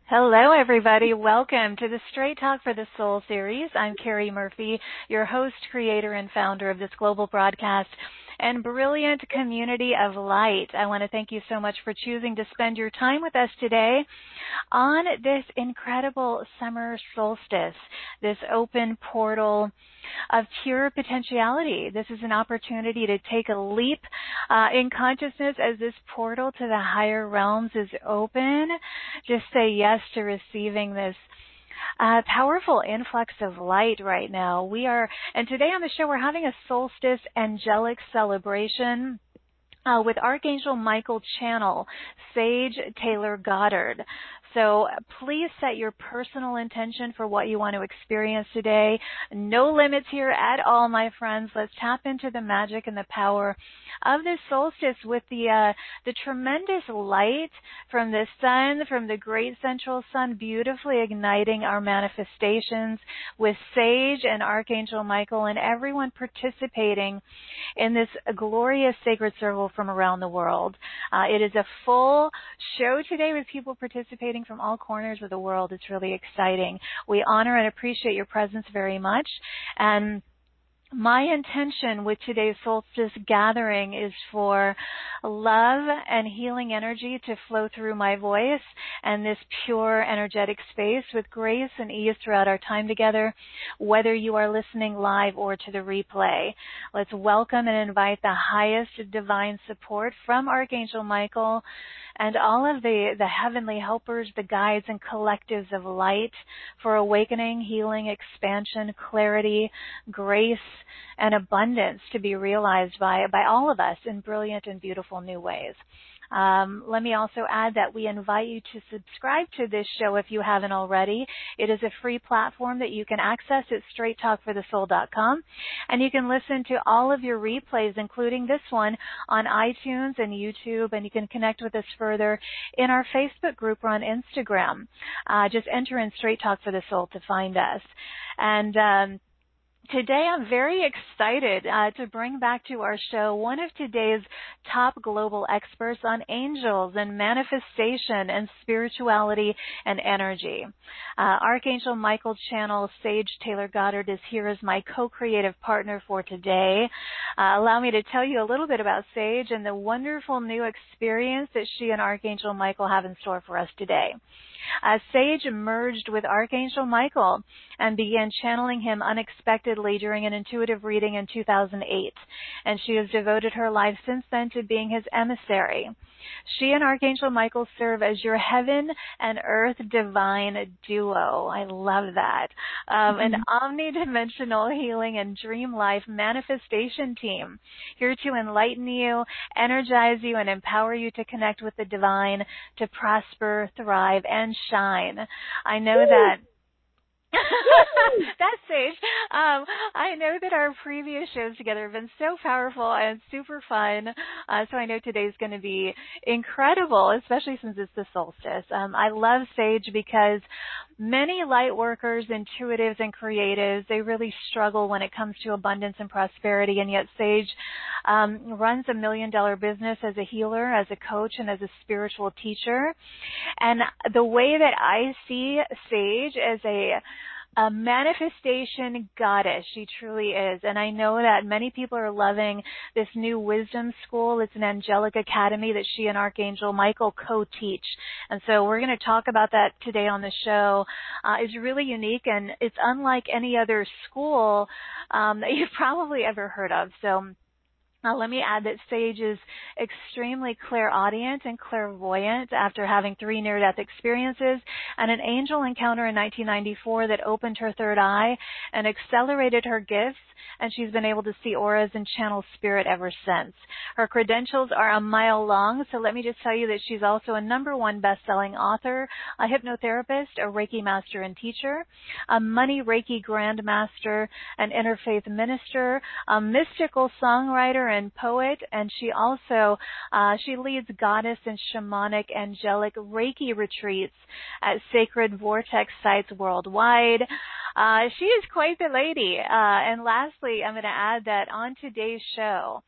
Hello, everybody. Welcome to the Straight Talk for the Soul series. I'm Carrie Murphy, your host, creator, and founder of this global broadcast and brilliant community of light. I want to thank you so much for choosing to spend your time with us today on this incredible summer solstice, this open portal of pure potentiality. This is an opportunity to take a leap in consciousness as this portal to the higher realms is open. Just say yes to receiving this powerful influx of light right now. And today on the show, we're having a solstice angelic celebration with Archangel Michael Channel, Sage Taylor Goddard. So please set your personal intention for what you want to experience today. No limits here at all, my friends. Let's tap into the magic and the power of this solstice with the tremendous light from the sun, from the great central sun, beautifully igniting our manifestations with Sage and Archangel Michael and everyone participating in this glorious sacred circle from around the world. It is a full show today with people participating from all corners of the world. It's really exciting. We honor and appreciate your presence very much. And my intention with today's solstice gathering is for love and healing energy to flow through my voice and this pure energetic space with grace and ease throughout our time together, whether you are listening live or to the replay. Let's welcome and invite the highest divine support from Archangel Michael and all of the heavenly helpers, the guides and collectives of light for awakening, healing, expansion, clarity, grace, and abundance to be realized by all of us in brilliant and beautiful new ways. Let me also add that we invite you to subscribe to this show if you haven't already. It is a free platform that you can access at straighttalkforthesoul.com, and you can listen to all of your replays, including this one, on iTunes and YouTube, and you can connect with us further in our Facebook group or on Instagram. Just enter in Straight Talk for the Soul to find us. And today, I'm very excited to bring back to our show one of today's top global experts on angels and manifestation and spirituality and energy. Archangel Michael Channel, Sage Taylor Goddard, is here as my co-creative partner for today. Allow me to tell you a little bit about Sage and the wonderful new experience that she and Archangel Michael have in store for us today. Sage merged with Archangel Michael and began channeling him unexpectedly during an intuitive reading in 2008, and she has devoted her life since then to being his emissary. She and Archangel Michael serve as your heaven and earth divine duo. I love that. An omnidimensional healing and dream life manifestation team, here to enlighten you, energize you, and empower you to connect with the divine, to prosper, thrive, and shine. I know that that's Sage. I know that our previous shows together have been so powerful and super fun. So I know today's going to be incredible, especially since it's the solstice. I love Sage because many light workers, intuitives, and creatives, they really struggle when it comes to abundance and prosperity, and yet Sage runs $1 million business as a healer, as a coach, and as a spiritual teacher. And the way that I see Sage as a manifestation goddess, she truly is. And I know that many people are loving this new wisdom school. It's an angelic academy that she and Archangel Michael co-teach. And so we're going to talk about that today on the show. It's really unique, and it's unlike any other school that you've probably ever heard of. So let me add that Sage is extremely clairaudient and clairvoyant after having 3 near-death experiences and an angel encounter in 1994 that opened her third eye and accelerated her gifts, and she's been able to see auras and channel spirit ever since. Her credentials are a mile long, so let me just tell you that she's also a #1 best-selling author, a hypnotherapist, a Reiki master and teacher, a money Reiki grandmaster, an interfaith minister, a mystical songwriter and poet, and she also she leads goddess and shamanic angelic Reiki retreats at sacred vortex sites worldwide. She is quite the lady. And lastly, I'm going to add that on today's show,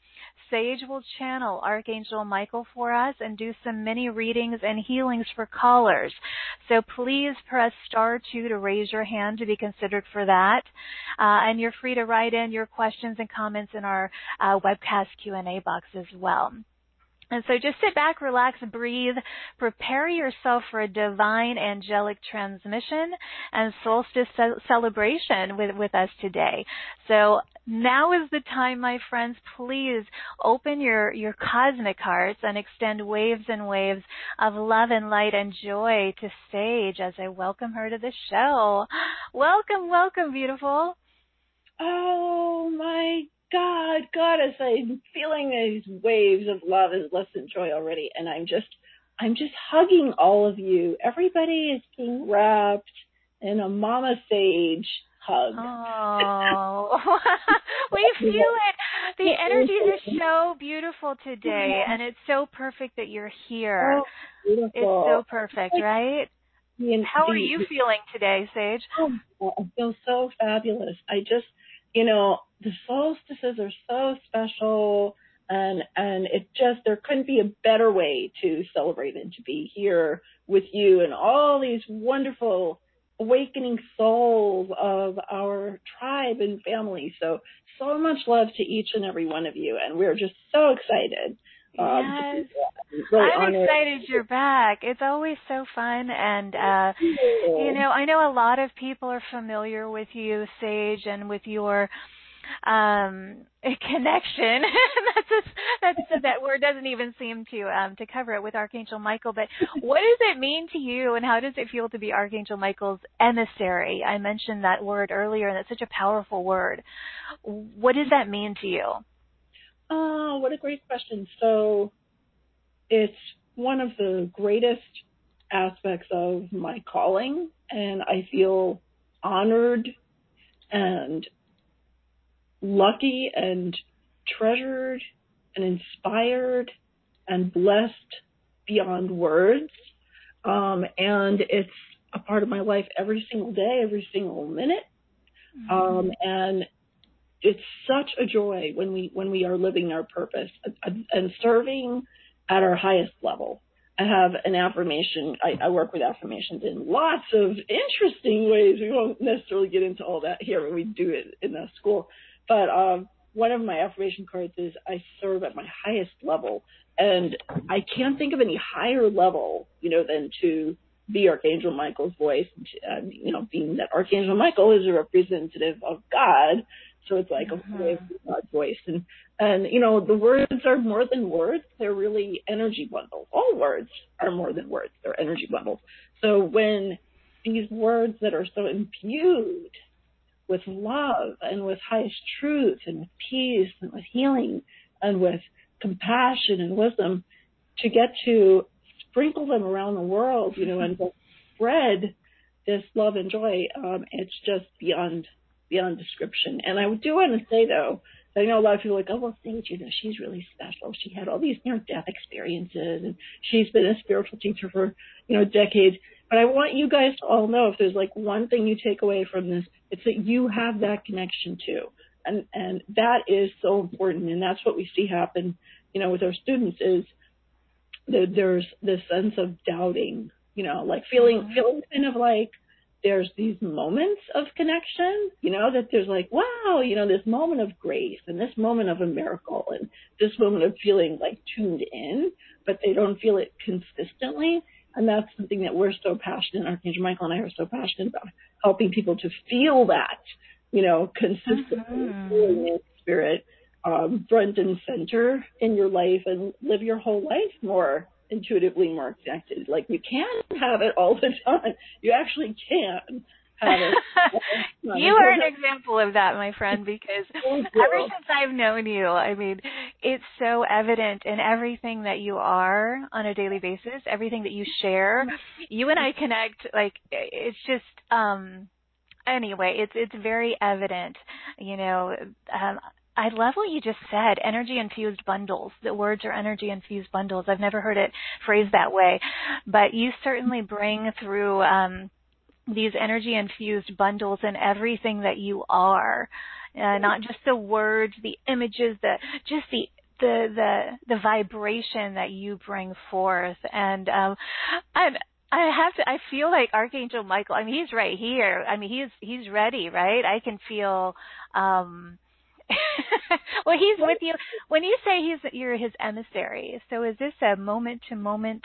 Sage will channel Archangel Michael for us and do some mini readings and healings for callers. So please press *2 to raise your hand to be considered for that. And you're free to write in your questions and comments in our webcast Q&A box as well. And so just sit back, relax, breathe, prepare yourself for a divine angelic transmission and solstice celebration with us today. So now is the time, my friends. Please open your cosmic hearts and extend waves and waves of love and light and joy to Sage as I welcome her to the show. Welcome, welcome, beautiful. Oh, my God, Goddess, I'm feeling these waves of love and bliss and joy already, and I'm just hugging all of you. Everybody is being wrapped in a Mama Sage hug. Oh, we feel it. The energy is so beautiful today, and it's so perfect that you're here. Oh, beautiful. It's so perfect, right? How are you feeling today, Sage? Oh, I feel so fabulous. The solstices are so special, and there couldn't be a better way to celebrate than to be here with you and all these wonderful awakening souls of our tribe and family. So much love to each and every one of you, and we're just so excited. Yes. Really I'm excited you're back. It's always so fun, and I know a lot of people are familiar with you, Sage, and with your connection. That word doesn't even seem to cover it with Archangel Michael. But what does it mean to you, and how does it feel to be Archangel Michael's emissary? I mentioned that word earlier, and it's such a powerful word. What does that mean to you? Oh, what a great question. So it's one of the greatest aspects of my calling, and I feel honored and lucky and treasured and inspired and blessed beyond words. And it's a part of my life every single day, every single minute. And it's such a joy when we are living our purpose and serving at our highest level. I have an affirmation. I work with affirmations in lots of interesting ways. We won't necessarily get into all that here when we do it in the school. But one of my affirmation cards is I serve at my highest level. And I can't think of any higher level, than to be Archangel Michael's voice. Being that Archangel Michael is a representative of God. So it's like a voice of God's voice. And the words are more than words. They're really energy bundles. All words are more than words. They're energy bundles. So when these words that are so imbued with love and with highest truth and with peace and with healing and with compassion and wisdom, to get to sprinkle them around the world, and to spread this love and joy, it's just beyond description. And I do want to say, though, that I know a lot of people are like, oh, well, Sage, she's really special. She had all these near-death experiences, and she's been a spiritual teacher for, decades. But I want you guys to all know, if there's like one thing you take away from this, it's that you have that connection too. And that is so important. And that's what we see happen, with our students, is that there's this sense of doubting, like feeling kind of like there's these moments of connection, that there's like, wow, this moment of grace and this moment of a miracle and this moment of feeling like tuned in, but they don't feel it consistently. And that's something that we're so passionate, Archangel Michael and I are so passionate about, helping people to feel that, consistently, feeling in spirit, front and center in your life, and live your whole life more intuitively, more connected. Like, you can't have it all the time. You actually can have it. You are an example of that, my friend, because ever since I've known you, it's so evident in everything that you are on a daily basis, everything that you share. You and I connect, it's just, anyway, it's very evident, I love what you just said, energy-infused bundles. The words are energy-infused bundles. I've never heard it phrased that way. But you certainly bring through these energy-infused bundles in everything that you are. Not just the words, the images, just the the vibration that you bring forth. And I feel like Archangel Michael, I mean, he's right here. I mean, he's ready, right? I can feel, well, he's with you. When you say you're his emissary, so is this a moment to moment,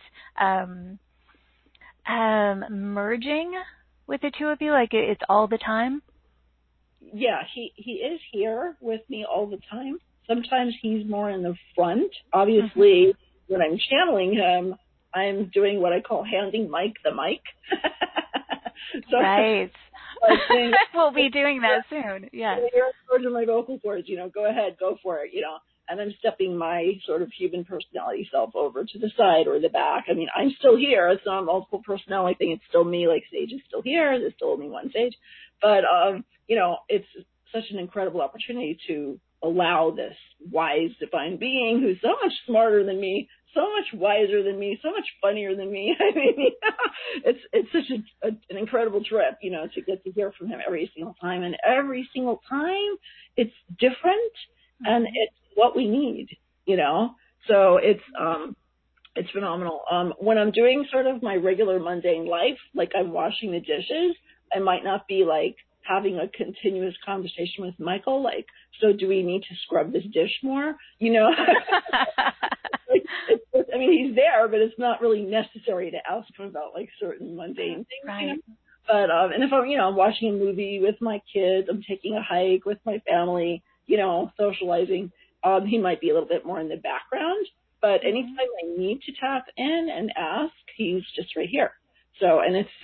merging with the two of you? Like it's all the time? Yeah, he is here with me all the time. Sometimes he's more in the front. Obviously, when I'm channeling him, I'm doing what I call handing Mike the mic. So, right. Like, we'll be doing that soon. Yes. You're in charge of my vocal cords, go ahead, go for it, And I'm stepping my sort of human personality self over to the side or the back. I mean, I'm still here. It's not a multiple personality thing. It's still me. Like Sage is still here. There's still only one Sage. But, it's such an incredible opportunity to allow this wise divine being who's so much smarter than me, so much wiser than me, so much funnier than me. I mean, it's such an incredible trip, to get to hear from him every single time. And every single time it's different and it's what we need, So it's phenomenal. When I'm doing sort of my regular mundane life, like I'm washing the dishes, I might not be like having a continuous conversation with Michael, like, so do we need to scrub this dish more? I mean, he's there, but it's not really necessary to ask him about like certain mundane things. Right. But, and if I'm watching a movie with my kids, I'm taking a hike with my family, socializing, he might be a little bit more in the background. But anytime I need to tap in and ask, he's just right here. So, and it's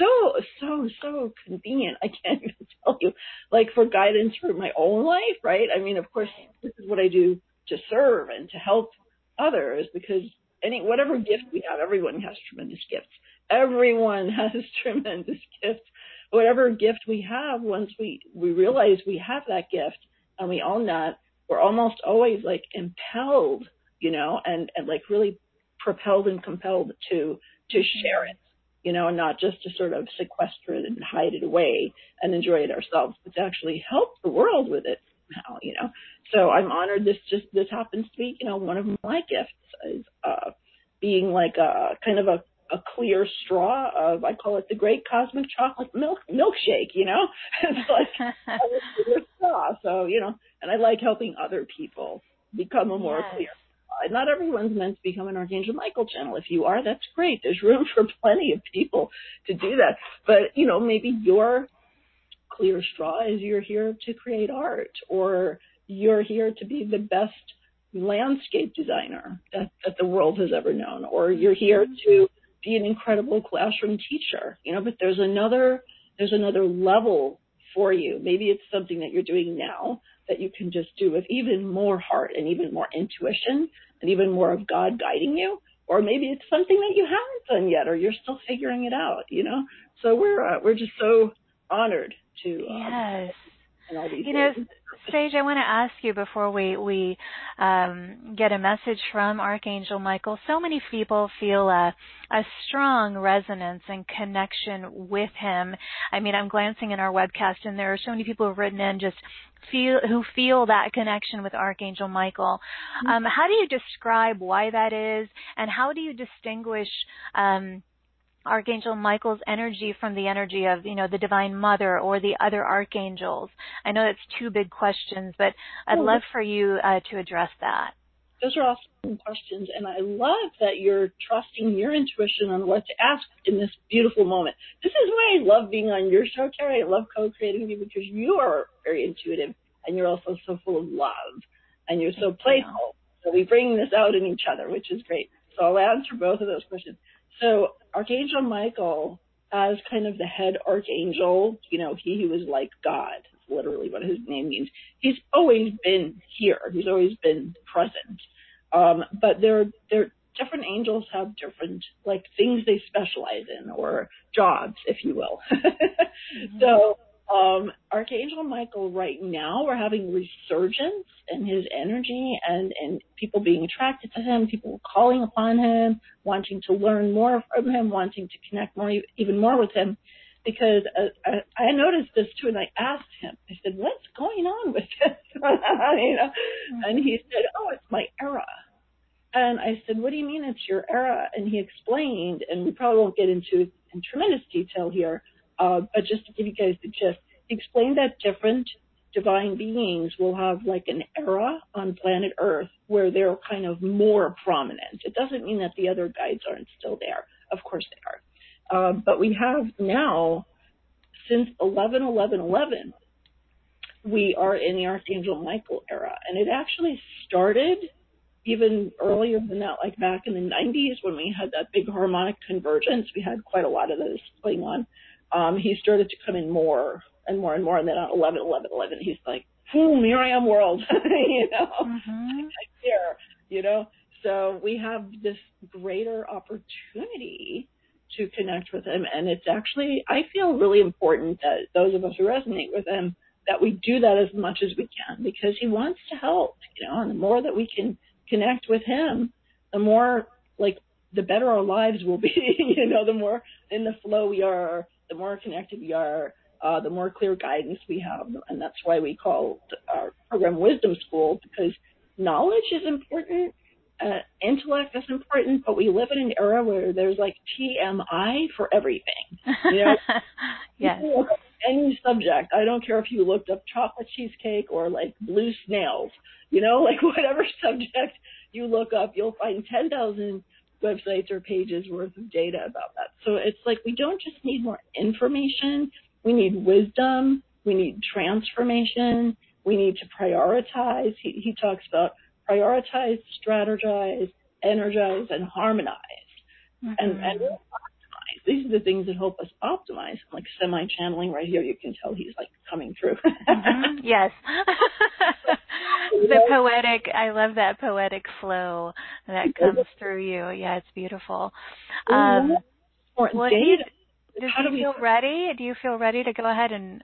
so convenient. I can't even tell you, like for guidance for my own life, right? I mean, of course, this is what I do to serve and to help others, because whatever gift we have, everyone has tremendous gifts. Everyone has tremendous gifts. Whatever gift we have, once we realize we have that gift and we own that, we're almost always like impelled, and like really propelled and compelled to share it. And not just to sort of sequester it and hide it away and enjoy it ourselves, but to actually help the world with it somehow, So I'm honored this happens to be, one of my gifts is being like a kind of a clear straw of, I call it the great cosmic chocolate milkshake, It's like a clear straw. So, and I like helping other people become a more clear. Not everyone's meant to become an Archangel Michael channel. If you are, that's great. There's room for plenty of people to do that. But, maybe your clear straw is you're here to create art, or you're here to be the best landscape designer that the world has ever known, or you're here to be an incredible classroom teacher, but there's another level for you. Maybe it's something that you're doing now that you can just do with even more heart and even more intuition and even more of God guiding you. Or maybe it's something that you haven't done yet, or you're still figuring it out, So we're just so honored to yes. and all these Sage, I want to ask you before we get a message from Archangel Michael. So many people feel a strong resonance and connection with him. I mean, I'm glancing in our webcast, and there are so many people who've written in who feel that connection with Archangel Michael. How do you describe why that is, and how do you distinguish Archangel Michael's energy from the energy of, the Divine Mother or the other archangels? I know that's two big questions, but I'd love for you to address that. Those are awesome questions, and I love that you're trusting your intuition on what to ask in this beautiful moment. This is why I love being on your show, Carrie. I love co-creating with you because you are very intuitive, and you're also so full of love, and you're so playful. So we bring this out in each other, which is great. So I'll answer both of those questions. So Archangel Michael, as kind of the head archangel, he who was like God, is literally what his name means. He's always been here. He's always been present. But they're different angels have different like things they specialize in, or jobs, if you will. So Archangel Michael right now, we're having resurgence in his energy and people being attracted to him, people calling upon him, wanting to learn more from him, wanting to connect more, even more with him. because I noticed this too, and I asked him. I said, "What's going on with this?" And he said, "Oh, it's my era." And I said, "What do you mean it's your era?" And he explained, and we probably won't get into it in tremendous detail here, but just to give you guys the gist, he explained that different divine beings will have like an era on planet Earth where they're kind of more prominent. It doesn't mean that the other guides aren't still there. Of course they are. But we have now, since 11/11/11, we are in the Archangel Michael era. And it actually started even earlier than that, like back in the 90s when we had that big harmonic convergence. We had quite a lot of this going on. He started to come in more and more and more. And then on 11/11/11, he's like, boom, here I am, world. Here. So we have this greater opportunity to connect with him. And it's actually, I feel really important that those of us who resonate with him, that we do that as much as we can, because he wants to help, and the more that we can connect with him, the more, like, the better our lives will be, the more in the flow we are, the more connected we are, the more clear guidance we have. And that's why we call our program Wisdom School, because knowledge is important, intellect is important, but we live in an era where there's like TMI for everything. Yes. Any subject. I don't care if you looked up chocolate cheesecake or like blue snails, like whatever subject you look up, you'll find 10,000 websites or pages worth of data about that. So it's like we don't just need more information. We need wisdom. We need transformation. We need to prioritize. He talks about prioritize, strategize, energize, and harmonize. Mm-hmm. And really optimize. These are the things that help us optimize. Like semi-channeling right here, you can tell he's like coming through. Mm-hmm. Yes. The poetic, I love that poetic flow that comes through you. Yeah, it's beautiful. Well, do you feel ready? Do you feel ready to go ahead and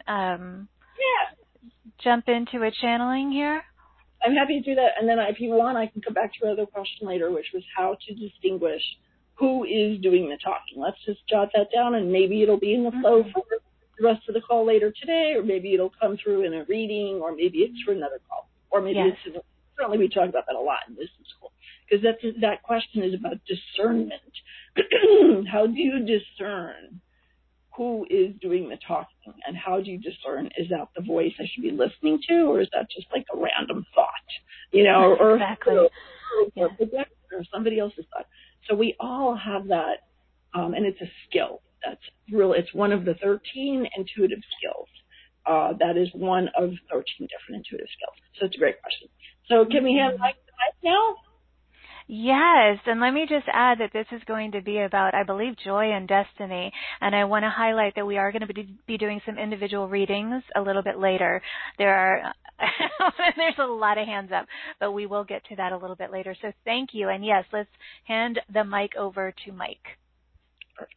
jump into a channeling here? I'm happy to do that. And then if you want, I can come back to your other question later, which was how to distinguish who is doing the talking. Let's just jot that down, and maybe it'll be in the flow for the rest of the call later today, or maybe it'll come through in a reading, or maybe it's for another call. Or maybe it's certainly we talk about that a lot in Wisdom School, because that question is about discernment. How do you discern who is doing the talking, and how do you discern, is that the voice I should be listening to, or is that just like a random thought, or exactly. or somebody else's thought? So we all have that, and it's a skill. It's one of the 13 intuitive skills. That is one of 13 different intuitive skills. So it's a great question. So can we have Mike now? Yes, and let me just add that this is going to be about, I believe, joy and destiny, and I want to highlight that we are going to be doing some individual readings a little bit later. There's a lot of hands up, but we will get to that a little bit later. So thank you, and yes, let's hand the mic over to Mike. Perfect.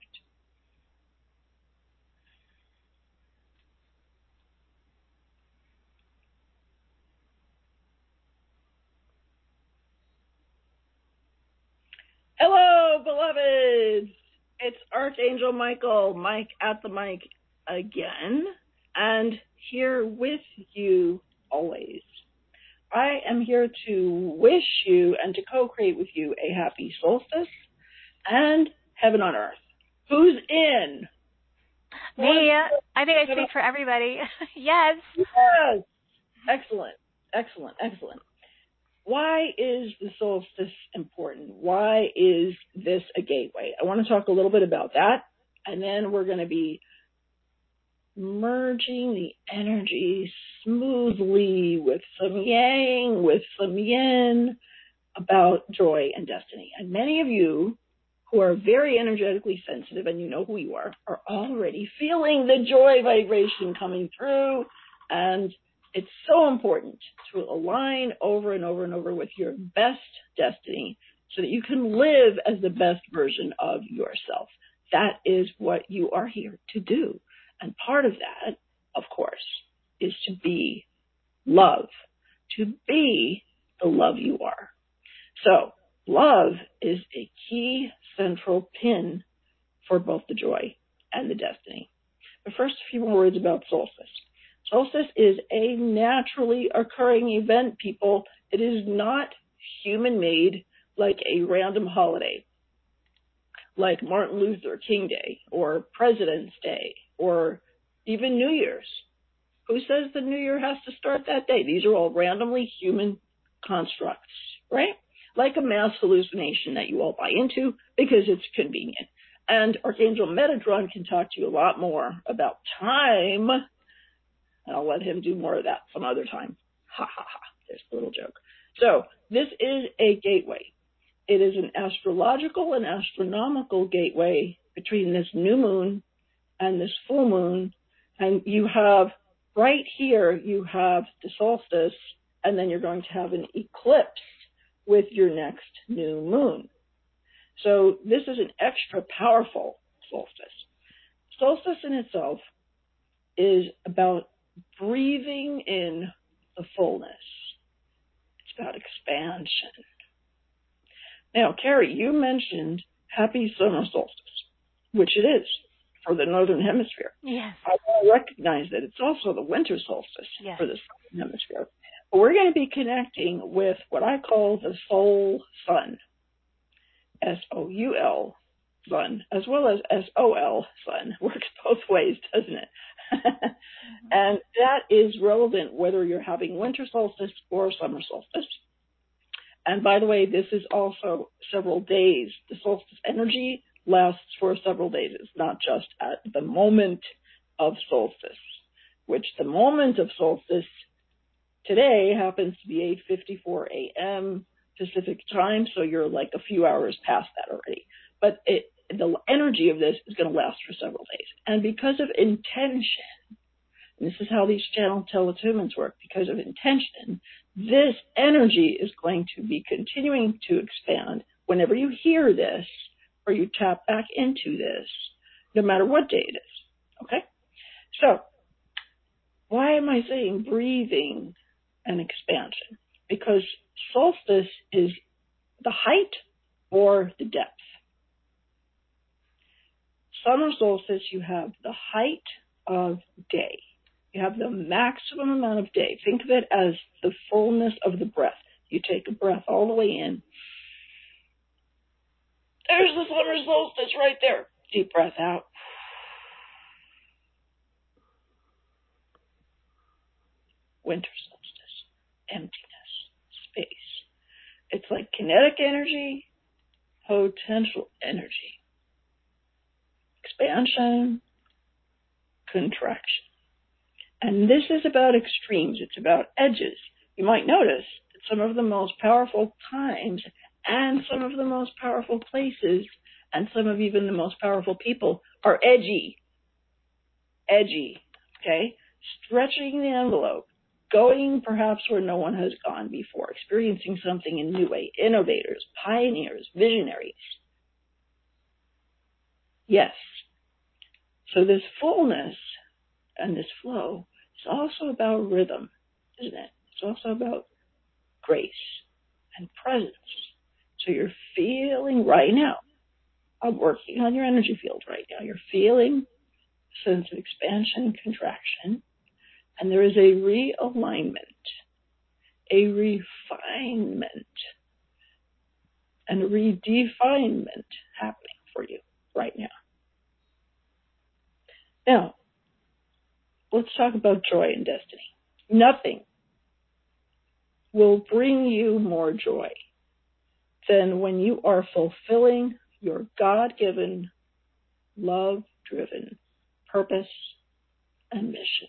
Hello, beloveds. It's Archangel Michael, Mike at the mic again, and here with you always. I am here to wish you and to co-create with you a happy solstice and heaven on earth. Who's in? Me. I think I speak for everybody. Yes. Yes. Excellent. Excellent. Excellent. Why is the solstice important? Why is this a gateway? I want to talk a little bit about that, and then we're going to be merging the energy smoothly with some yang, with some yin, about joy and destiny. And many of you who are very energetically sensitive, and you know who you are already feeling the joy vibration coming through, and it's so important to align over and over and over with your best destiny so that you can live as the best version of yourself. That is what you are here to do. And part of that, of course, is to be love, to be the love you are. So love is a key central pin for both the joy and the destiny. first few words about solstice. Solstice is a naturally occurring event, people. It is not human-made like a random holiday, like Martin Luther King Day or President's Day or even New Year's. Who says the New Year has to start that day? These are all randomly human constructs, right? Like a mass hallucination that you all buy into because it's convenient. And Archangel Metatron can talk to you a lot more about time. And I'll let him do more of that some other time. Ha ha ha. There's a little joke. So this is a gateway. It is an astrological and astronomical gateway between this new moon and this full moon. And you have right here, you have the solstice, and then you're going to have an eclipse with your next new moon. So this is an extra powerful solstice. Solstice in itself is about breathing in the fullness. It's about expansion. Now, Carrie, you mentioned happy summer solstice, which it is for the Northern Hemisphere. Yes. I want to recognize that it's also the winter solstice yes. for the Southern Hemisphere. But we're going to be connecting with what I call the soul sun, S-O-U-L, sun, as well as S-O-L, sun. Works both ways, doesn't it? And that is relevant whether you're having winter solstice or summer solstice. And by the way, this is also several days. The solstice energy lasts for several days. It's not just at the moment of solstice, which the moment of solstice today happens to be 8:54 a.m. Pacific time, so you're like a few hours past that already. But the energy of this is going to last for several days. And because of intention, and this is how these channel teletumens work, because of intention, this energy is going to be continuing to expand whenever you hear this or you tap back into this, no matter what day it is. Okay? So, why am I saying breathing and expansion? Because solstice is the height or the depth. Summer solstice, you have the height of day. You have the maximum amount of day. Think of it as the fullness of the breath. You take a breath all the way in. There's the summer solstice right there. Deep breath out. Winter solstice. Emptiness. Space. It's like kinetic energy, potential energy. Expansion, contraction. And this is about extremes. It's about edges. You might notice that some of the most powerful times and some of the most powerful places and some of even the most powerful people are edgy. Edgy, okay? Stretching the envelope, going perhaps where no one has gone before, experiencing something in a new way, innovators, pioneers, visionaries. Yes. So this fullness and this flow is also about rhythm, isn't it? It's also about grace and presence. So you're feeling right now, I'm working on your energy field right now. You're feeling a sense of expansion and contraction. And there is a realignment, a refinement, and a redefinement happening for you right now. Now, let's talk about joy and destiny. Nothing will bring you more joy than when you are fulfilling your God-given, love-driven purpose and mission.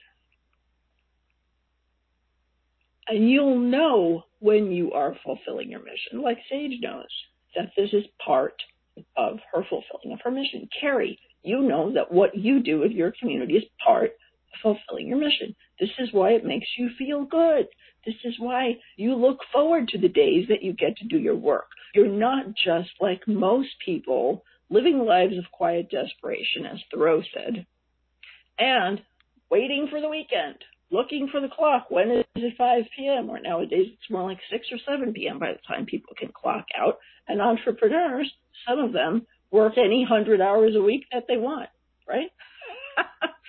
And you'll know when you are fulfilling your mission, like Sage knows that this is part of her fulfilling of her mission. Carrie, you know that what you do with your community is part of fulfilling your mission. This is why it makes you feel good. This is why you look forward to the days that you get to do your work. You're not just like most people living lives of quiet desperation, as Thoreau said, and waiting for the weekend, looking for the clock. When is it 5 p.m.? Or nowadays it's more like 6 or 7 p.m. by the time people can clock out. And entrepreneurs, some of them, work any 100 hours a week that they want, right?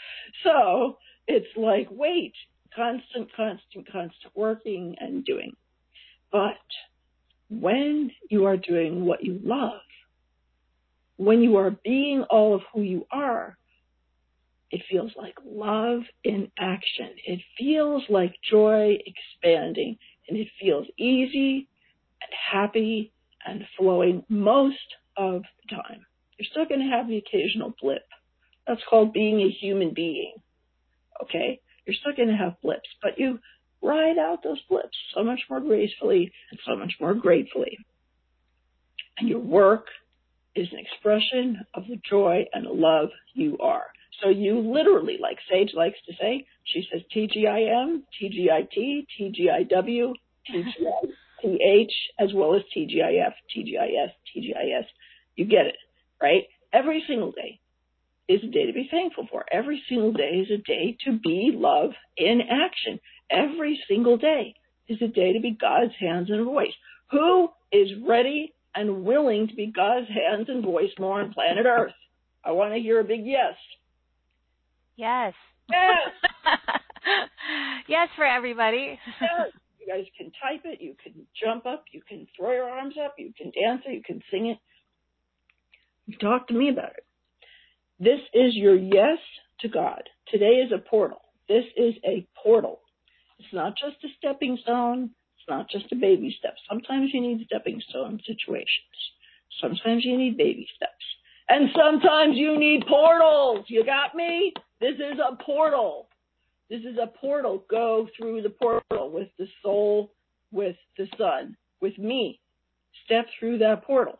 So it's like, wait, constant working and doing. But when you are doing what you love, when you are being all of who you are, it feels like love in action. It feels like joy expanding, and it feels easy and happy and flowing most of the time. You're still going to have the occasional blip. That's called being a human being, okay? You're still going to have blips, but you ride out those blips so much more gracefully and so much more gratefully. And your work is an expression of the joy and the love you are. So you literally, like Sage likes to say, she says TGIM, TGIT, TGIW, TGITH, as well as TGIF, TGIS, TGIS. You get it, right? Every single day is a day to be thankful for. Every single day is a day to be love in action. Every single day is a day to be God's hands and voice. Who is ready and willing to be God's hands and voice more on planet Earth? I want to hear a big yes. Yes. Yes. Yes for everybody. Yes. You guys can type it. You can jump up. You can throw your arms up. You can dance it. You can sing it. You talk to me about it. This is your yes to God. Today is a portal. This is a portal. It's not just a stepping stone. It's not just a baby step. Sometimes you need stepping stone situations. Sometimes you need baby steps. And sometimes you need portals. You got me? This is a portal. This is a portal. Go through the portal with the soul, with the sun, with me. Step through that portal.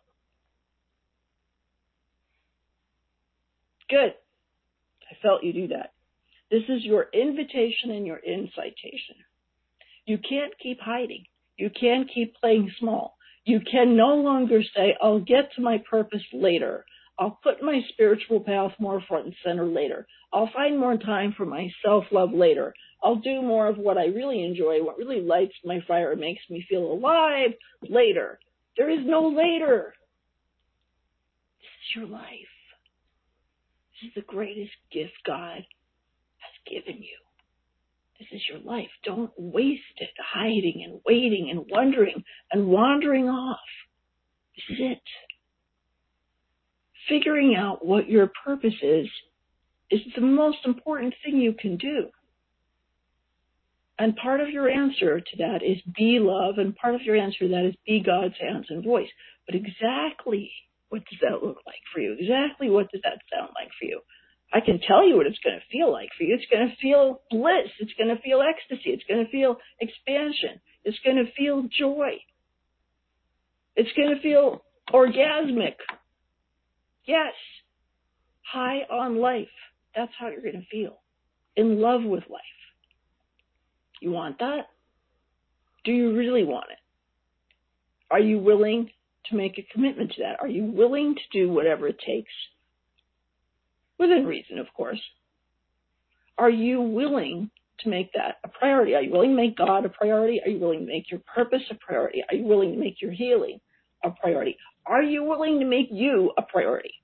Good. I felt you do that. This is your invitation and your incitation. You can't keep hiding. You can't keep playing small. You can no longer say, I'll get to my purpose later. I'll put my spiritual path more front and center later. I'll find more time for my self-love later. I'll do more of what I really enjoy, what really lights my fire and makes me feel alive later. There is no later. This is your life. This is the greatest gift God has given you. This is your life. Don't waste it hiding and waiting and wondering and wandering off. This is it. Figuring out what your purpose is the most important thing you can do. And part of your answer to that is be love, and part of your answer to that is be God's hands and voice. But exactly what does that look like for you? Exactly what does that sound like for you? I can tell you what it's going to feel like for you. It's going to feel bliss. It's going to feel ecstasy. It's going to feel expansion. It's going to feel joy. It's going to feel orgasmic. Yes. High on life. That's how you're going to feel. In love with life. You want that? Do you really want it? Are you willing to make a commitment to that? Are you willing to do whatever it takes? Within reason, of course. Are you willing to make that a priority? Are you willing to make God a priority? Are you willing to make your purpose a priority? Are you willing to make your healing a priority? Are you willing to make you a priority?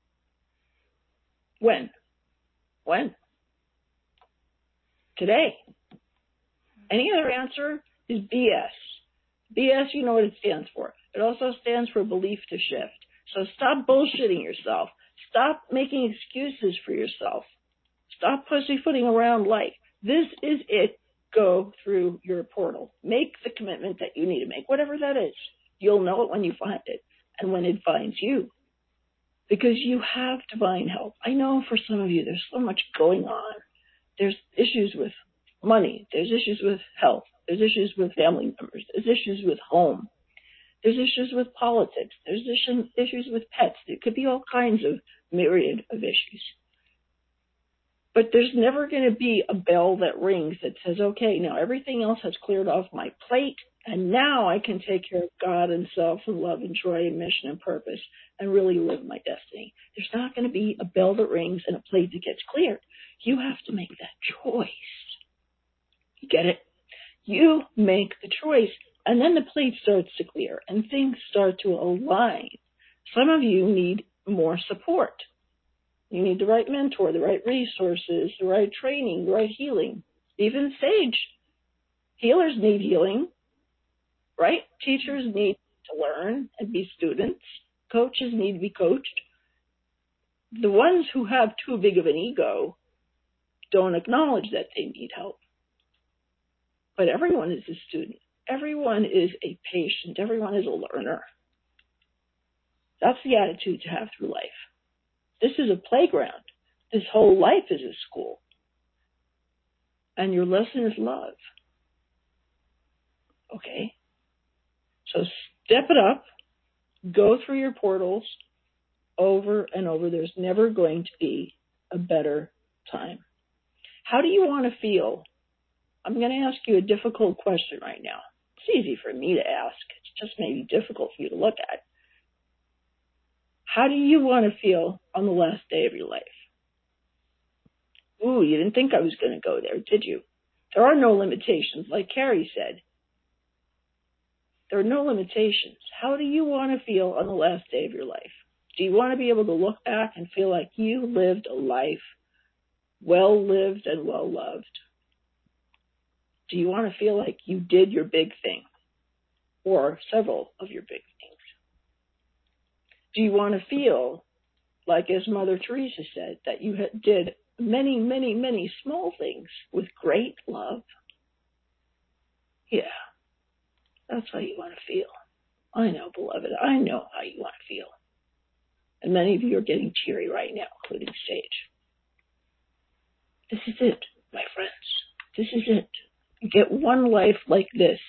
When? When? Today. Any other answer is BS. BS, you know what it stands for. It also stands for belief to shift. So stop bullshitting yourself. Stop making excuses for yourself. Stop pussyfooting around life. This is it. Go through your portal. Make the commitment that you need to make, whatever that is. You'll know it when you find it and when it finds you. Because you have divine help. I know for some of you there's so much going on. There's issues with money. There's issues with health. There's issues with family members. There's issues with home. There's issues with politics. There's issues with pets. There could be all kinds of myriad of issues. But there's never going to be a bell that rings that says, okay, now everything else has cleared off my plate, and now I can take care of God and self and love and joy and mission and purpose and really live my destiny. There's not going to be a bell that rings and a plate that gets cleared. You have to make that choice. You get it? You make the choice, and then the plate starts to clear, and things start to align. Some of you need more support. You need the right mentor, the right resources, the right training, the right healing. Even sage healers need healing, right? Teachers need to learn and be students. Coaches need to be coached. The ones who have too big of an ego don't acknowledge that they need help. But everyone is a student. Everyone is a patient. Everyone is a learner. That's the attitude to have through life. This is a playground. This whole life is a school. And your lesson is love. Okay? So step it up. Go through your portals over and over. There's never going to be a better time. How do you want to feel? I'm going to ask you a difficult question right now. It's easy for me to ask. It's just maybe difficult for you to look at. How do you want to feel on the last day of your life? Ooh, you didn't think I was going to go there, did you? There are no limitations, like Carrie said. There are no limitations. How do you want to feel on the last day of your life? Do you want to be able to look back and feel like you lived a life well lived and well loved? Do you want to feel like you did your big thing or several of your big things? Do you want to feel like, as Mother Teresa said, that you did many, many, many small things with great love? Yeah, that's how you want to feel. I know, beloved. I know how you want to feel. And many of you are getting teary right now, including Sage. This is it, my friends. This is it. You get one life like this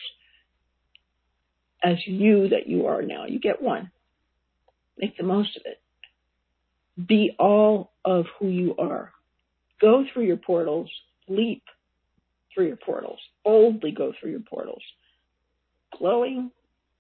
as you that you are now. You get one. Make the most of it. Be all of who you are. Go through your portals. Leap through your portals. Boldly go through your portals. Glowing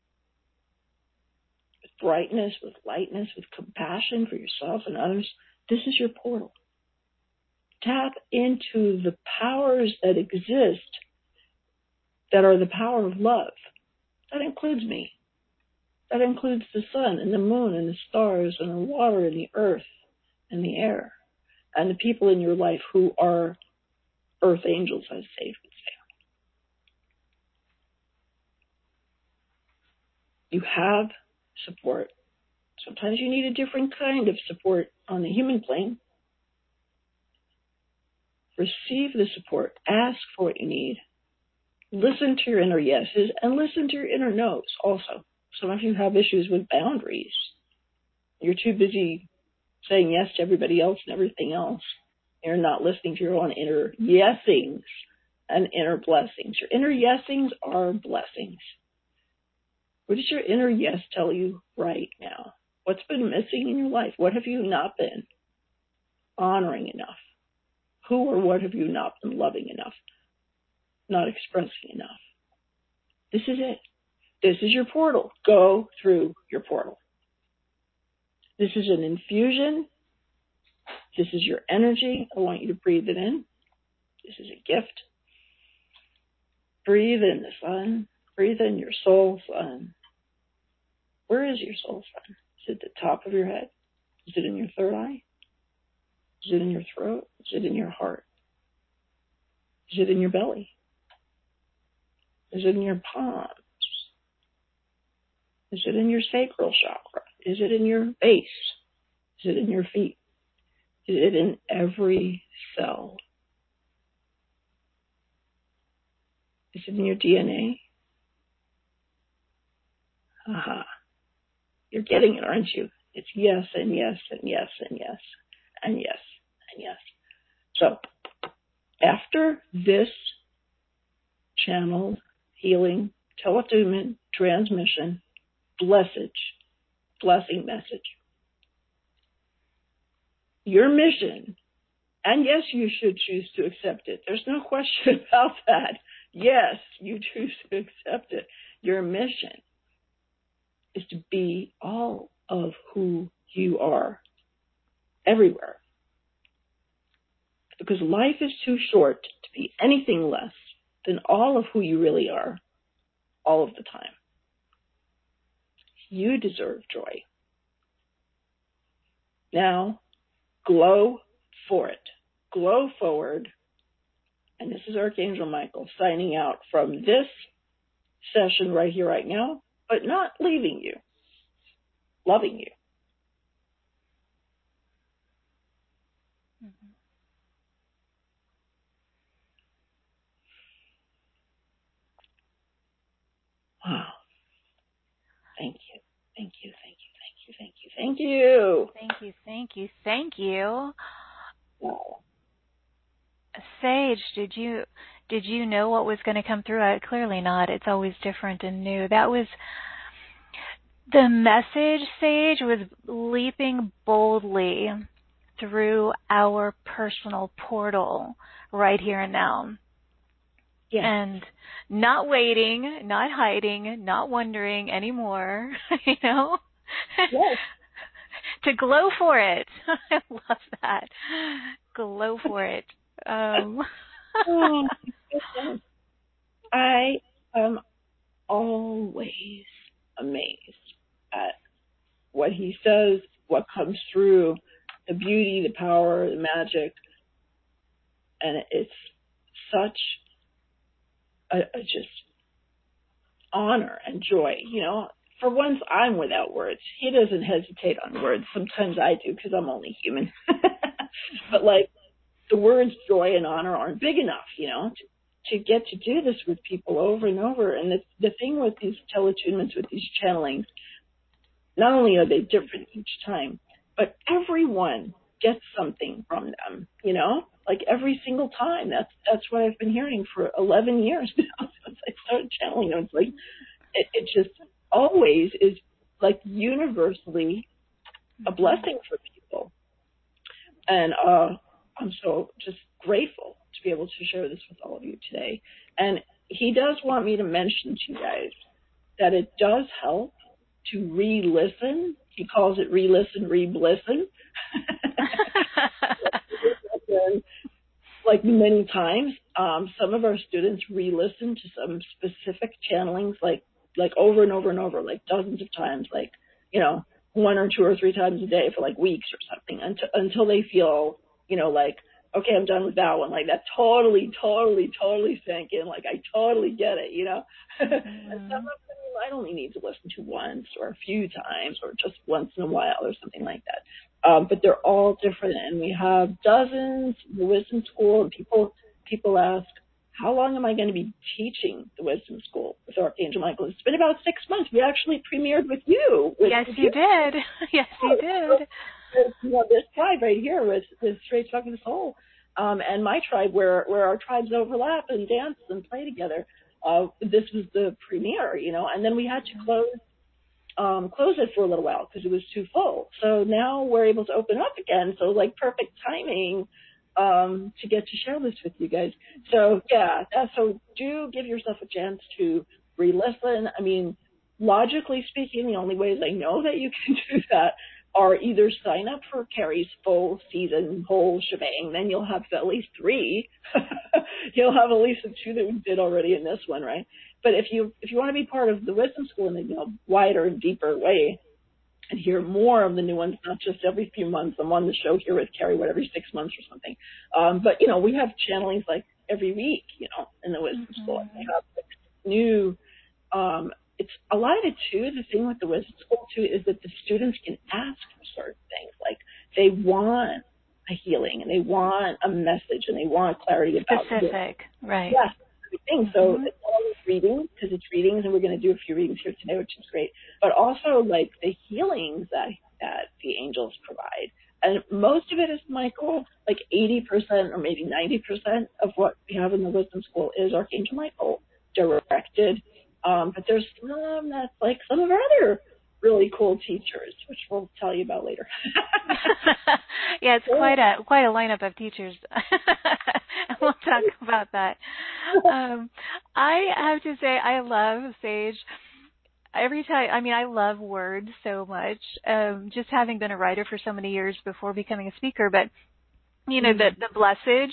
with brightness, with lightness, with compassion for yourself and others. This is your portal. Tap into the powers that exist that are the power of love. That includes me. That includes the sun and the moon and the stars and the water and the earth and the air and the people in your life who are earth angels, as Sage would say. You have support. Sometimes you need a different kind of support on the human plane. Receive the support. Ask for what you need. Listen to your inner yeses and listen to your inner no's also. Some of you have issues with boundaries. You're too busy saying yes to everybody else and everything else. You're not listening to your own inner yesings and inner blessings. Your inner yesings are blessings. What does your inner yes tell you right now? What's been missing in your life? What have you not been honoring enough? Who or what have you not been loving enough? Not expressing enough? This is it. This is your portal. Go through your portal. This is an infusion. This is your energy. I want you to breathe it in. This is a gift. Breathe in the sun. Breathe in your soul sun. Where is your soul sun? Is it at the top of your head? Is it in your third eye? Is it in your throat? Is it in your heart? Is it in your belly? Is it in your palms? Is it in your sacral chakra? Is it in your base? Is it in your feet? Is it in every cell? Is it in your DNA? Aha. You're getting it, aren't you? It's yes and yes and yes and yes and yes and yes. So, after this channel, healing, teletune, transmission, blessing message, your mission, and yes, you should choose to accept it. There's no question about that. Yes, you choose to accept it. Your mission is to be all of who you are, everywhere. Because life is too short to be anything less than all of who you really are, all of the time. You deserve joy. Now, glow for it. Glow forward. And this is Archangel Michael signing out from this session right here, right now, but not leaving you, loving you. Mm-hmm. Wow. Thank you. Thank you. Thank you. Thank you. Thank you. Thank you. Thank you. Thank you. Thank you. Wow. Sage, did you know what was going to come through? Clearly not. It's always different and new. That was the message. Sage was leaping boldly through our personal portal right here and now. Yes. And not waiting, not hiding, not wondering anymore, Yes. To glow for it. I love that. Glow for it. Oh, my goodness. I am always amazed at what he says, what comes through, the beauty, the power, the magic. And it's such a just honor and joy. For once, I'm without words. He doesn't hesitate on words. Sometimes I do because I'm only human. But the words joy and honor aren't big enough, to get to do this with people over and over. And the thing with these teleattunements, with these channelings, not only are they different each time, but everyone gets something from them, every single time. That's what I've been hearing for 11 years now since I started channeling them. It's it just always is universally a blessing for people. And I'm so just grateful to be able to share this with all of you today. And he does want me to mention to you guys that it does help to re-listen. He calls it re-listen, re-blisten. Many times, some of our students re-listen to some specific channelings, over and over and over, dozens of times, 1 or 2 or 3 times a day for weeks or something, until they feel, okay, I'm done with that one. That totally sank in. I totally get it, And some of them I only need to listen to once or a few times or just once in a while or something like that. But they're all different, and we have dozens in the Wisdom School, and people ask, how long am I going to be teaching the Wisdom School with Archangel Michael? It's been about 6 months. We actually premiered with you. Yes, you did. Yes, you did. This tribe right here was Straight Talk for the Soul, and my tribe, where our tribes overlap and dance and play together. This was the premiere, and then we had to close it for a little while because it was too full. So now we're able to open up again. So perfect timing to get to share this with you guys. So yeah, so do give yourself a chance to re-listen. I mean, logically speaking, the only ways I know that you can do that are either sign up for Carrie's full season, whole shebang, then you'll have at least 3. You'll have at least the 2 that we did already in this one, right? But if you want to be part of the Wisdom School in a wider and deeper way and hear more of the new ones, not just every few months, I'm on the show here with Carrie, every 6 months or something. But, we have channelings every week, in the Wisdom School. And we have new, it's a lot of it too. The thing with the Wisdom School too is that the students can ask for certain things. They want a healing and they want a message and they want clarity about specific, right? Yeah, things. So it's always readings, because it's readings, and we're going to do a few readings here today, which is great. But also the healings that the angels provide. And most of it is, Michael, 80% or maybe 90% of what we have in the Wisdom School is Archangel Michael directed. But there's some that's some of our other really cool teachers, which we'll tell you about later. Yeah, it's quite a lineup of teachers. We'll talk about that. I have to say, I love Sage. Every time, I love words so much. Just having been a writer for so many years before becoming a speaker, but the blessing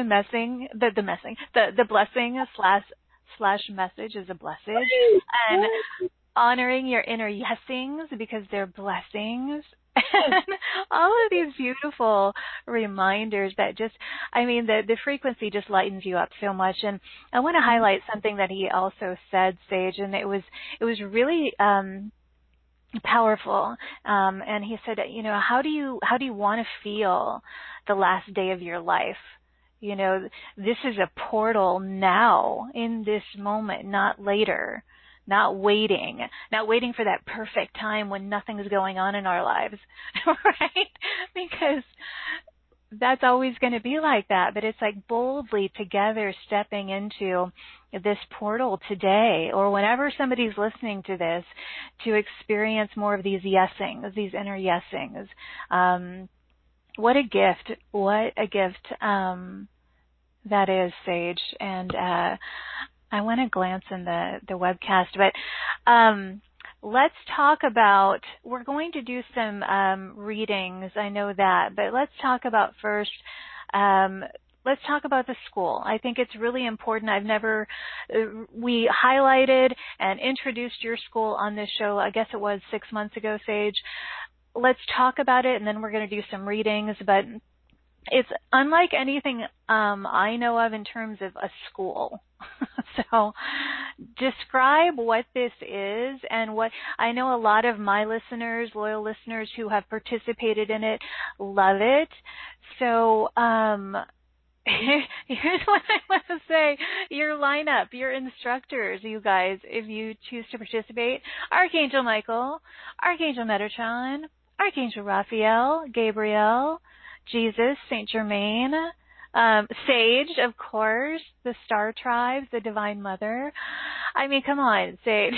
slash message is a blessing, and honoring your inner yesings because they're blessings Yes. And all of these beautiful reminders that just, I mean, the frequency just lightens you up so much. And I want to highlight something that he also said, Sage, and it was really powerful. And he said, how do you want to feel the last day of your life? This is a portal now in this moment, not later, not waiting for that perfect time when nothing's going on in our lives, right? Because that's always going to be like that, but it's like boldly together stepping into this portal today or whenever somebody's listening to this to experience more of these yesings, these inner yesings. What a gift. What a gift that is, Sage. And I want to glance in the webcast, but let's talk about, we're going to do some readings, I know that, but let's talk about first, let's talk about the school. I think it's really important. We highlighted and introduced your school on this show, I guess it was 6 months ago, Sage. Let's talk about it, and then we're going to do some readings, but it's unlike anything I know of in terms of a school. So describe what this is and what I know a lot of my listeners, loyal listeners who have participated in it, love it. So here's what I want to say. Your lineup, your instructors, you guys, if you choose to participate, Archangel Michael, Archangel Metatron, Archangel Raphael, Gabriel, Jesus, Saint Germain, Sage, of course, the Star Tribes, the Divine Mother. I mean, come on, Sage.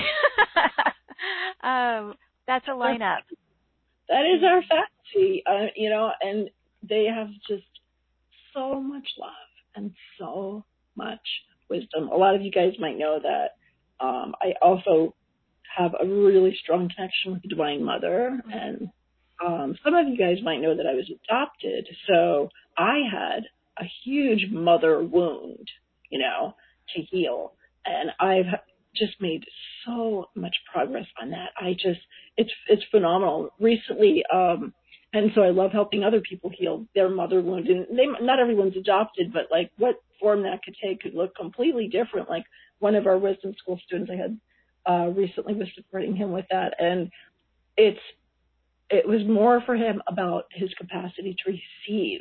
That's a lineup. That is our faculty, and they have just so much love and so much wisdom. A lot of you guys might know that I also have a really strong connection with the Divine Mother, and some of you guys might know that I was adopted, so I had a huge mother wound, to heal, and I've just made so much progress on that. It's phenomenal. Recently, and so I love helping other people heal their mother wound, and not everyone's adopted, but like what form that could take could look completely different. Like one of our wisdom school students I had recently was supporting him with that, and it was more for him about his capacity to receive,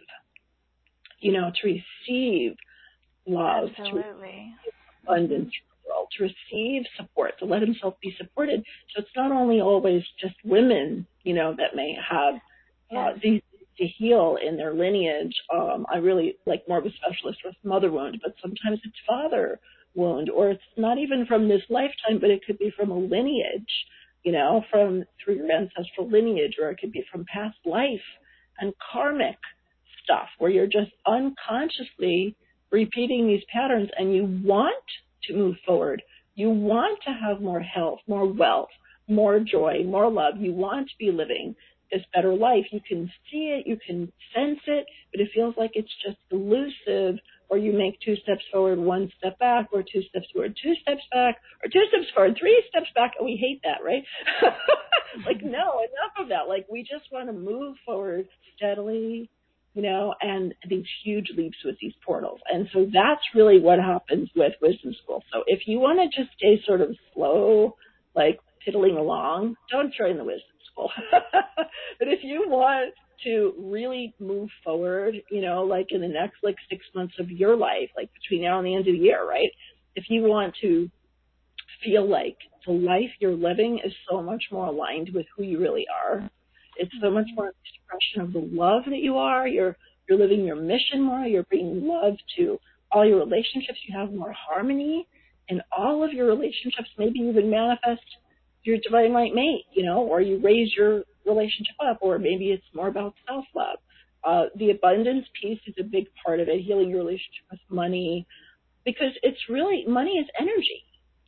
to receive love, Absolutely. to receive abundance in the world, to receive support, to let himself be supported. So it's not only always just women, that may have these to heal in their lineage. I really like more of a specialist with mother wound, but sometimes it's father wound, or it's not even from this lifetime, but it could be from a lineage, from through your ancestral lineage, or it could be from past life and karmic stuff where you're just unconsciously repeating these patterns and you want to move forward. You want to have more health, more wealth, more joy, more love. You want to be living this better life. You can see it, you can sense it, but it feels like it's just elusive, or you make 2 steps forward, 1 step back, or 2 steps forward, 2 steps back, or 2 steps forward, 3 steps back. And we hate that, right? Like, no, enough of that. Like, we just want to move forward steadily, and these huge leaps with these portals. And so that's really what happens with Wisdom School. So if you want to just stay sort of slow, like piddling along, don't join the Wisdom School. But if you want to really move forward, like in the next 6 months of your life, like between now and the end of the year, right? If you want to feel like the life you're living is so much more aligned with who you really are, it's so much more an expression of the love that you are. You're living your mission more. You're bringing love to all your relationships. You have more harmony in all of your relationships. Maybe you even manifest your divine light mate, or you raise your relationship up, or maybe it's more about self-love. The abundance piece is a big part of it, healing your relationship with money, because it's really, money is energy,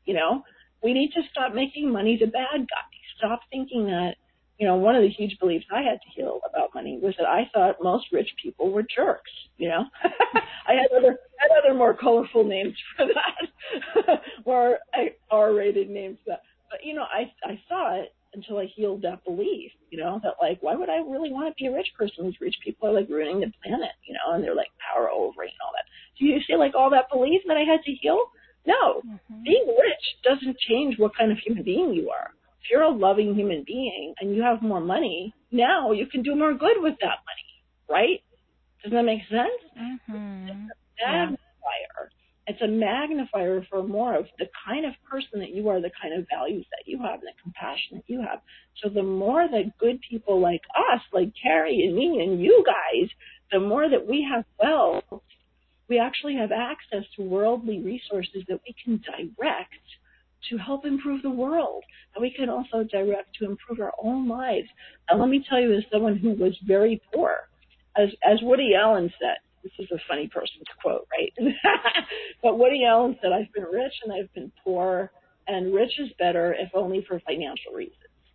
We need to stop making money the bad guy. Stop thinking that, one of the huge beliefs I had to heal about money was that I thought most rich people were jerks, I had other more colorful names for that, more R-rated names for that. But, I saw it until I healed that belief. that like, why would I really want to be a rich person? These rich people are like ruining the planet, and they're like power over and all that. Do you see like all that belief that I had to heal? No. Being rich doesn't change what kind of human being you are. If you're a loving human being and you have more money, now you can do more good with that money, right? Does that make sense? Mm-hmm. It's a magnifier. It's a magnifier for more of the kind of person that you are, the kind of values that you have, the compassion that you have. So the more that good people like us, like Carrie and me and you guys, the more that we have wealth, we actually have access to worldly resources that we can direct to help improve the world. And we can also direct to improve our own lives. And let me tell you, as someone who was very poor, as Woody Allen said, this is a funny person to quote, right? But Woody Allen said, I've been rich and I've been poor, and rich is better if only for financial reasons.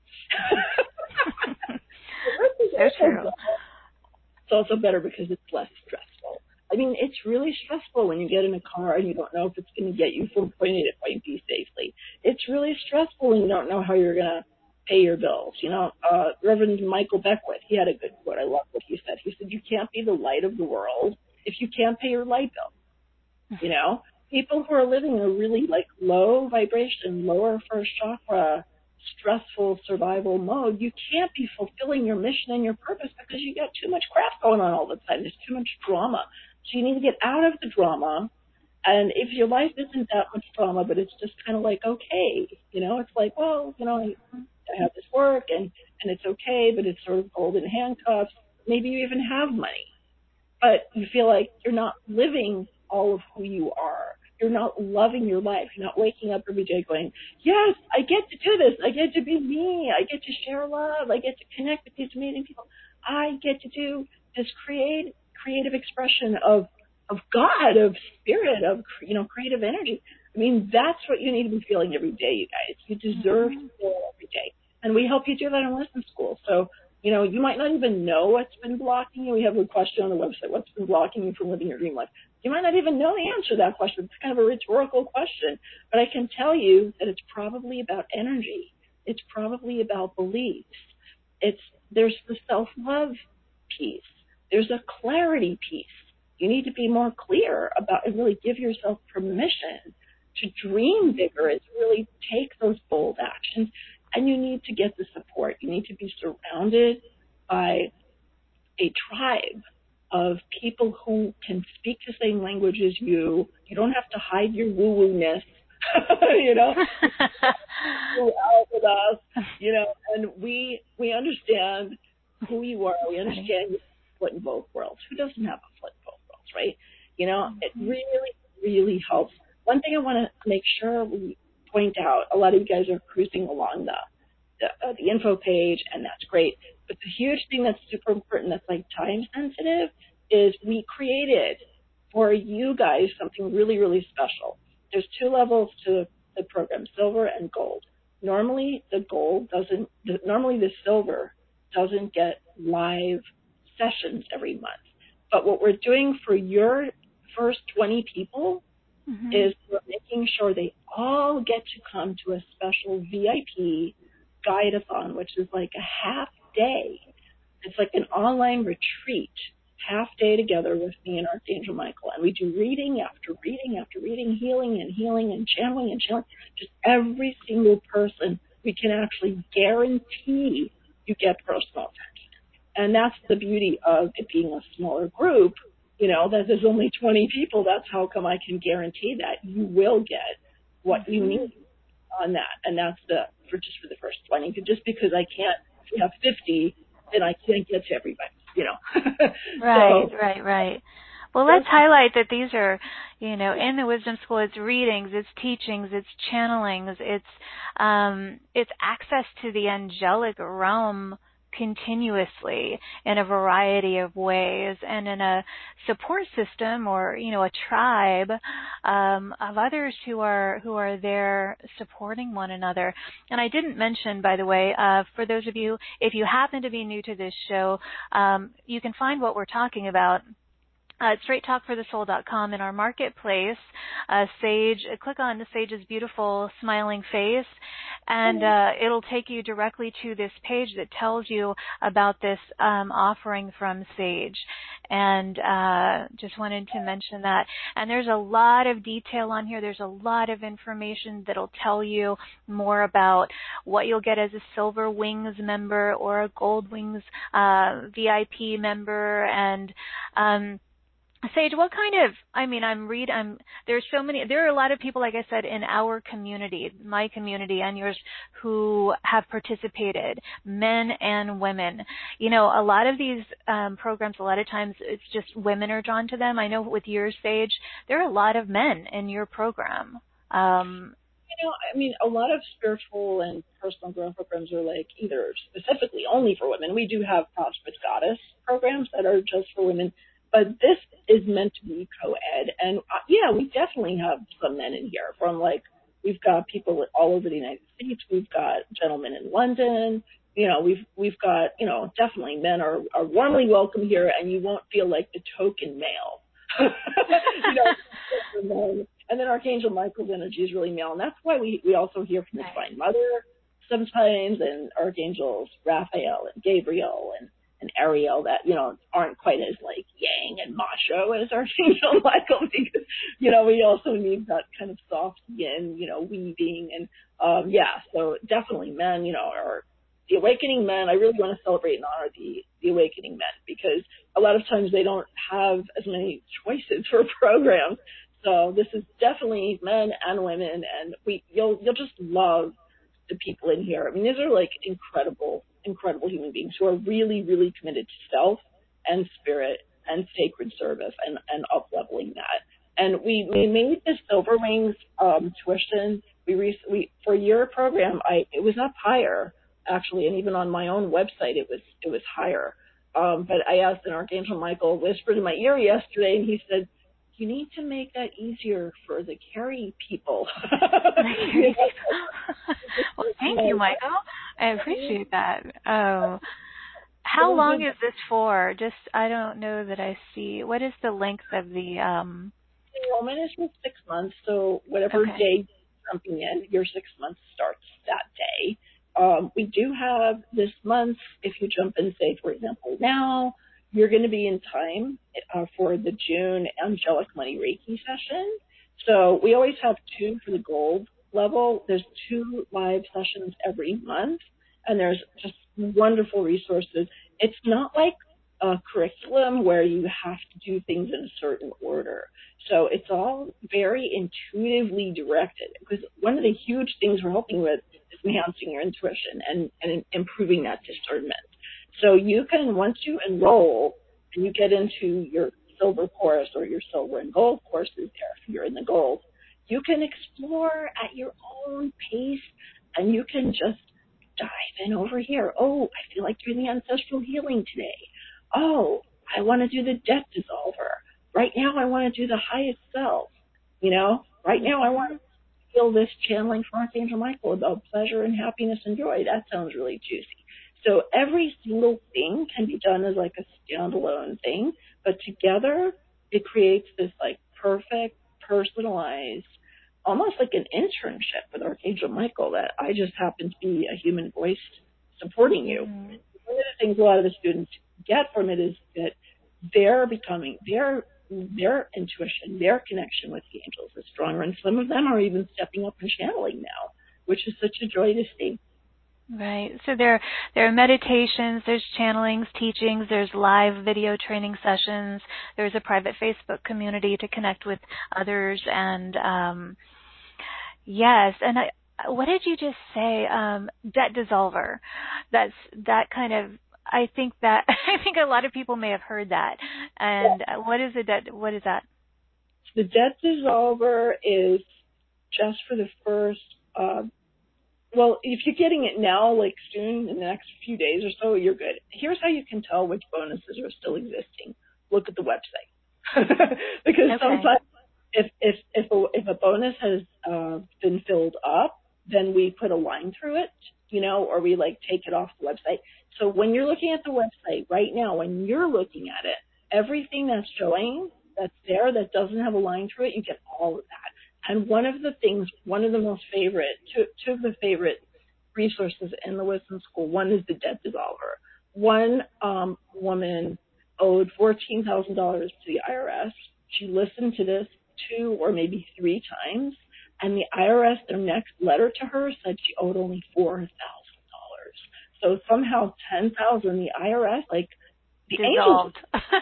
So true. It's also better because it's less stressful. I mean, it's really stressful when you get in a car and you don't know if it's going to get you from point A to point B safely. It's really stressful when you don't know how you're going to pay your bills. Reverend Michael Beckwith, he had a good quote. I love what he said. He said, you can't be the light of the world if you can't pay your light bill. People who are living in a really like low vibration, lower first chakra, stressful survival mode, you can't be fulfilling your mission and your purpose because you got too much crap going on all the time. There's too much drama. So you need to get out of the drama. And if your life isn't that much drama, but it's just kind of like, okay, it's like, well, I have this work and it's okay, but it's sort of golden handcuffs. Maybe you even have money, but you feel like you're not living all of who you are. You're not loving your life. You're not waking up every day going, yes, I get to do this. I get to be me. I get to share love. I get to connect with these amazing people. I get to do this creative expression of God, of spirit, of, creative energy. I mean, that's what you need to be feeling every day, you guys. You deserve to feel it every day. And we help you do that in Wisdom School. So, you might not even know what's been blocking you. We have a question on the website, what's been blocking you from living your dream life? You might not even know the answer to that question. It's kind of a rhetorical question. But I can tell you that it's probably about energy. It's probably about beliefs. There's the self-love piece. There's a clarity piece. You need to be more clear about and really give yourself permission to dream bigger, is really take those bold actions. And you need to get the support. You need to be surrounded by a tribe of people who can speak the same language as you. You don't have to hide your woo-woo-ness, Go out with us, and we understand who you are. We understand you have a foot in both worlds. Who doesn't have a foot in both worlds, right? It really, really helps. One thing I want to make sure we point out, a lot of you guys are cruising along the info page, and that's great. But the huge thing that's super important, that's like time sensitive, is we created for you guys something really, really special. There's 2 levels to the program, silver and gold. Normally the silver doesn't get live sessions every month. But what we're doing for your first 20 people is we're making sure they all get to come to a special VIP guide-a-thon, which is like a half day. It's like an online retreat, half day together with me and Archangel Michael. And we do reading after reading after reading, healing and channeling and channeling. Just every single person, we can actually guarantee you get personal attention. And that's the beauty of it being a smaller group, that there's only 20 people. That's how come I can guarantee that you will get what you need on that. And that's for the first 20. Just because I can't, if you have 50, then I can't get to everybody, Right. Well, let's highlight that these are, in the Wisdom School, it's readings, it's teachings, it's channelings, it's access to the angelic realm continuously in a variety of ways, and in a support system or a tribe of others who are there supporting one another. And I didn't mention, by the way, for those of you, if you happen to be new to this show, you can find what we're talking about straighttalkforthesoul.com in our marketplace. Sage, click on Sage's beautiful smiling face, and it'll take you directly to this page that tells you about this offering from Sage. And just wanted to mention that. And there's a lot of detail on here. There's a lot of information that'll tell you more about what you'll get as a Silver Wings member or a Gold Wings VIP member. And Sage, what kind of, there's so many, there are a lot of people, like I said, in our community, my community and yours, who have participated, men and women. You know, a lot of these programs, a lot of times it's just women are drawn to them. I know with your Sage, there are a lot of men in your program. A lot of spiritual and personal growth programs are like either specifically only for women. We do have Prosperous Goddess programs that are just for women. But this is meant to be co-ed. And we definitely have some men in here we've got people all over the United States. We've got gentlemen in London. You know, we've got, definitely men are warmly welcome here, and you won't feel like the token male. And then Archangel Michael's energy is really male. And that's why we also hear from the Divine Mother sometimes, and Archangels Raphael and Gabriel and Ariel that, aren't quite as yang and macho as Archangel Michael, because, we also need that kind of soft yin, weaving. And, so definitely men, are the awakening men. I really want to celebrate and honor the awakening men, because a lot of times they don't have as many choices for programs. So this is definitely men and women, and you'll just love the people in here. I mean, these are incredible human beings who are really, really committed to self and spirit and sacred service and up-leveling that. And we made this Silver Wings tuition. We for your program, it was up higher actually, and even on my own website it was higher. But I asked, and Archangel Michael whispered in my ear yesterday, and he said, "You need to make that easier for the Carrie people." Well, thank you, Michael. I appreciate that. How long is this for? Just, I don't know that I see. What is the length of the... Enrollment is for 6 months, so whatever day you're jumping in, your 6 months starts that day. We do have this month, if you jump in, say, for example, now, you're going to be in time for the June Angelic Money Reiki session. So we always have 2 for the gold level. There's 2 live sessions every month, and there's just wonderful resources. It's not like a curriculum where you have to do things in a certain order. So it's all very intuitively directed, because one of the huge things we're helping with is enhancing your intuition and improving that discernment. So you can, once you enroll and you get into your silver course or your silver and gold courses there, if you're in the gold, you can explore at your own pace, and you can just dive in over here. Oh, I feel like doing the ancestral healing today. Oh, I want to do the debt dissolver. Right now I want to do the highest self. Right now I want to feel this channeling from Archangel Michael about pleasure and happiness and joy. That sounds really juicy. So every single thing can be done as a standalone thing, but together it creates this perfect, personalized, almost like an internship with Archangel Michael, that I just happen to be a human voice supporting you. Mm-hmm. One of the things a lot of the students get from it is that they're becoming, their intuition, their connection with the angels is stronger, and some of them are even stepping up and channeling now, which is such a joy to see. Right. So there are meditations, there's channelings, teachings, there's live video training sessions, there's a private Facebook community to connect with others, and yes, and what did you just say? Debt dissolver. That kind of, I think a lot of people may have heard that. And what is what is that? The debt dissolver is just for the first well, if you're getting it now, soon, in the next few days or so, you're good. Here's how you can tell which bonuses are still existing. Look at the website. Because sometimes if a bonus has been filled up, then we put a line through it, or we take it off the website. So when you're looking at the website right now, when you're looking at it, everything that's showing, that's there, that doesn't have a line through it, you get all of that. And one of the most favorite, two of the favorite resources in the Wisdom School, one is the Debt Dissolver. One woman owed $14,000 to the IRS. She listened to this 2 or maybe 3 times, and the IRS, their next letter to her said she owed only $4,000. So somehow $10,000, the IRS, like, the dissolved.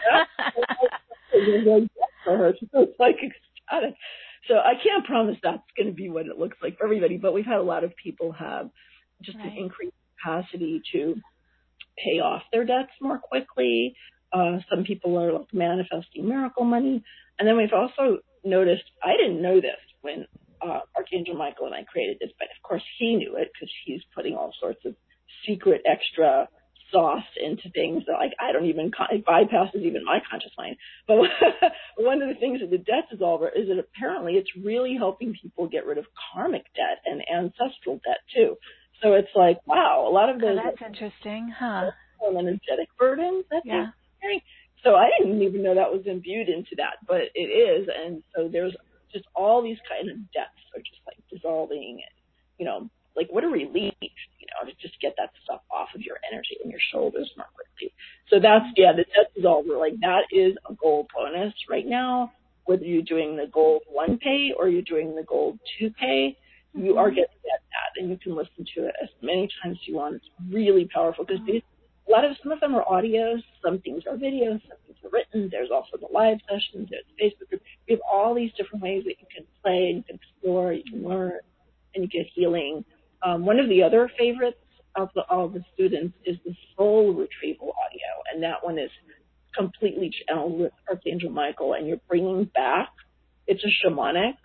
angels for her. So it's like ecstatic. So I can't promise that's going to be what it looks like for everybody, but we've had a lot of people have just an increased capacity to pay off their debts more quickly. Some people are like manifesting miracle money. And then we've also noticed, I didn't know this when Archangel Michael and I created this, but of course he knew it because he's putting all sorts of secret extra sauce into things that, like, I don't even, it bypasses even my conscious mind. But one of the things with the Debt Dissolver is that apparently it's really helping people get rid of karmic debt and ancestral debt too. So it's like, wow, a lot of those. Oh, that's interesting, huh? Energetic burdens that yeah. they're carrying. So I didn't even know that was imbued into that, but it is. And so there's just all these kind of debts are just like dissolving, and, you know, like what a relief, you know, to just get that stuff off of your energy and your shoulders more quickly. So that's, the Debt Dissolver, like that is a gold bonus right now. Whether you're doing the gold 1 pay or you're doing the gold 2 pay, you are getting that, and you can listen to it as many times as you want. It's really powerful because some of them are audios, some things are videos, some things are written. There's also the live sessions, there's Facebook groups. We have all these different ways that you can play, and you can explore, you can learn, and you get healing. One of the other favorites of all the students is the Soul Retrieval audio, and that one is completely channeled with Archangel Michael, and you're bringing back, it's a shamanic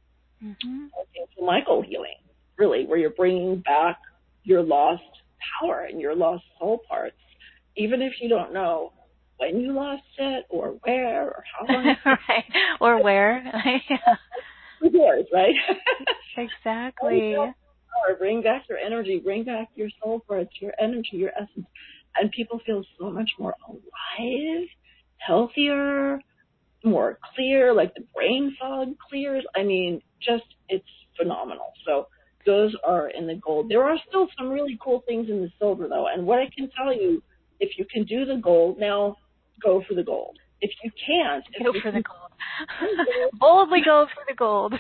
Archangel Michael healing, really, where you're bringing back your lost power and your lost soul parts, even if you don't know when you lost it or where or how long. Right, or where. It's yours, right? Exactly. Bring back your energy, bring back your soul parts, your energy, your essence, and people feel so much more alive, healthier, more clear, like the brain fog clears. I mean, just, it's phenomenal. So those are in the gold. There are still some really cool things in the silver, though. And what I can tell you, if you can do the gold, now go for the gold. If you can't, go for the gold. Boldly go for the gold.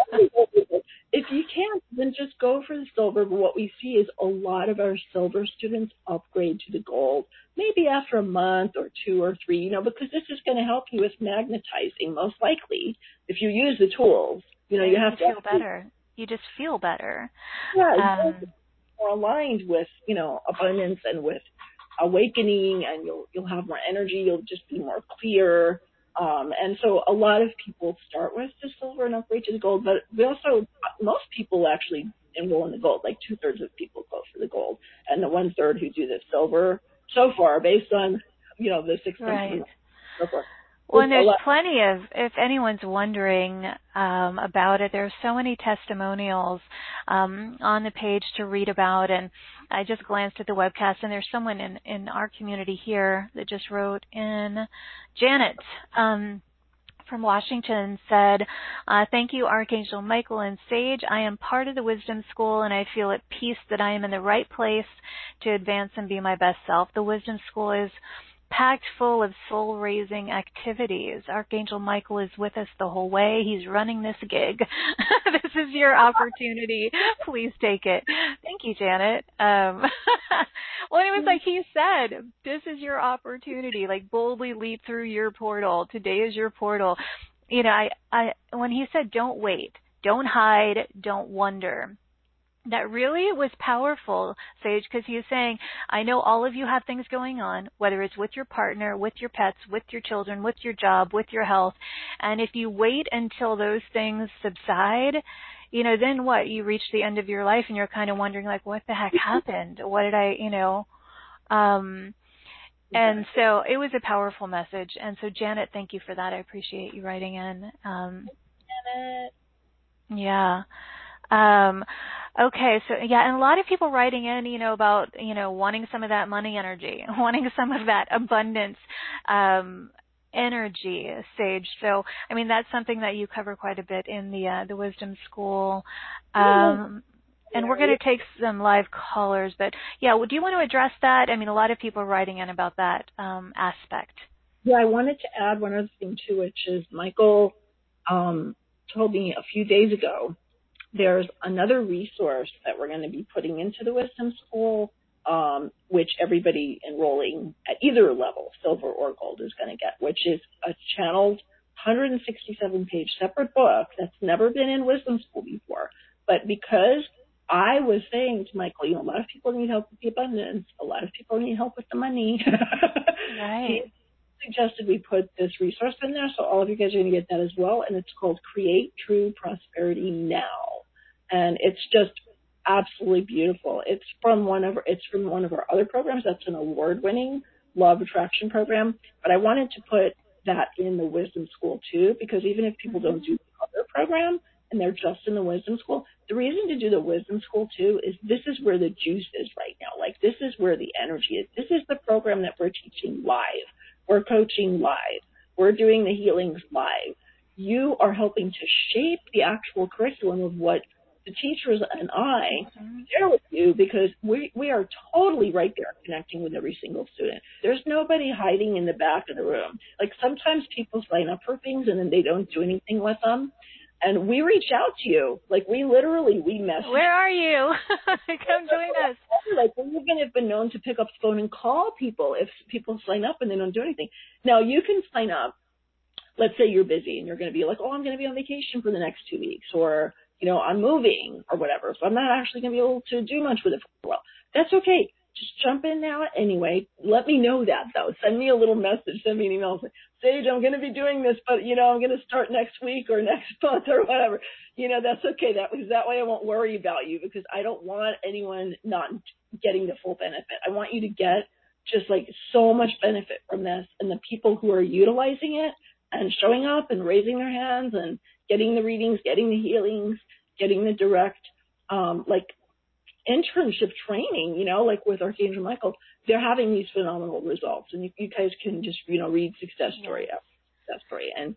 If you can't, then just go for the silver. But what we see is a lot of our silver students upgrade to the gold, maybe after a month or 2 or 3, you know, because this is going to help you with magnetizing, most likely, if you use the tools. You know, you have to feel better. You just feel better. Yeah, more aligned with, you know, abundance and with awakening, and you'll have more energy. You'll just be more clear. And so a lot of people start with the silver and upgrade to the gold, but most people actually enroll in the gold. Like 2/3 of people go for the gold, and the 1/3 who do the silver so far, based on, you know, the 6 months. Right. So far. Well, and there's plenty of, if anyone's wondering about it, there's so many testimonials on the page to read about. And I just glanced at the webcast, and there's someone in our community here that just wrote in. Janet from Washington said, thank you, Archangel Michael and Sage. I am part of the Wisdom School, and I feel at peace that I am in the right place to advance and be my best self. The Wisdom School is packed full of soul-raising activities. Archangel Michael is with us the whole way. He's running this gig. This is your opportunity. Please take it. Thank you, Janet. Well, it was like he said, this is your opportunity. Like, boldly leap through your portal. Today is your portal. You know, I when he said, don't wait, don't hide, don't wonder, that really was powerful, Sage, because he was saying, I know all of you have things going on, whether it's with your partner, with your pets, with your children, with your job, with your health. And if you wait until those things subside, you know, then what? You reach the end of your life and you're kind of wondering, like, what the heck happened? What did I, you know? And so it was a powerful message. And so, Janet, thank you for that. I appreciate you writing in. Janet. Yeah. Okay, so yeah, and a lot of people writing in, you know, about, you know, wanting some of that money energy, wanting some of that abundance. energy, Sage. So, I mean, that's something that you cover quite a bit in the Wisdom School. And we're going to take some live callers, but yeah, do you want to address that? I mean, a lot of people are writing in about that aspect. Yeah, I wanted to add one other thing too, which is Michael told me a few days ago there's another resource that we're going to be putting into the Wisdom School, which everybody enrolling at either level, silver or gold, is going to get, which is a channeled 167-page separate book that's never been in Wisdom School before. But because I was saying to Michael, you know, a lot of people need help with the abundance, a lot of people need help with the money. Right. He suggested we put this resource in there, so all of you guys are going to get that as well, and it's called Create True Prosperity Now. And it's just absolutely beautiful. It's from one of our other programs. That's an award-winning law of attraction program. But I wanted to put that in the Wisdom School too, because even if people don't do the other program and they're just in the Wisdom School, the reason to do the Wisdom School too is this is where the juice is right now. Like, this is where the energy is. This is the program that we're teaching live. We're coaching live. We're doing the healings live. You are helping to shape the actual curriculum of what the teachers and I share with you, because we are totally right there connecting with every single student. There's nobody hiding in the back of the room. Like, sometimes people sign up for things and then they don't do anything with them. And we reach out to you. Like, we message. Where are you? Come join us. Like, we even have been known to pick up the phone and call people if people sign up and they don't do anything. Now, you can sign up. Let's say you're busy and you're going to be like, oh, I'm going to be on vacation for the next 2 weeks, or, you know, I'm moving or whatever, so I'm not actually going to be able to do much with it for a while. That's okay. Just jump in now anyway. Let me know that, though. Send me a little message. Send me an email. Say, Sage, I'm going to be doing this, but, you know, I'm going to start next week or next month or whatever. You know, that's okay. That way I won't worry about you, because I don't want anyone not getting the full benefit. I want you to get just like so much benefit from this, and the people who are utilizing it and showing up and raising their hands and getting the readings, getting the healings, getting the direct, like, internship training, you know, like with Archangel Michael, they're having these phenomenal results. And you guys can just, you know, read success story after success story. And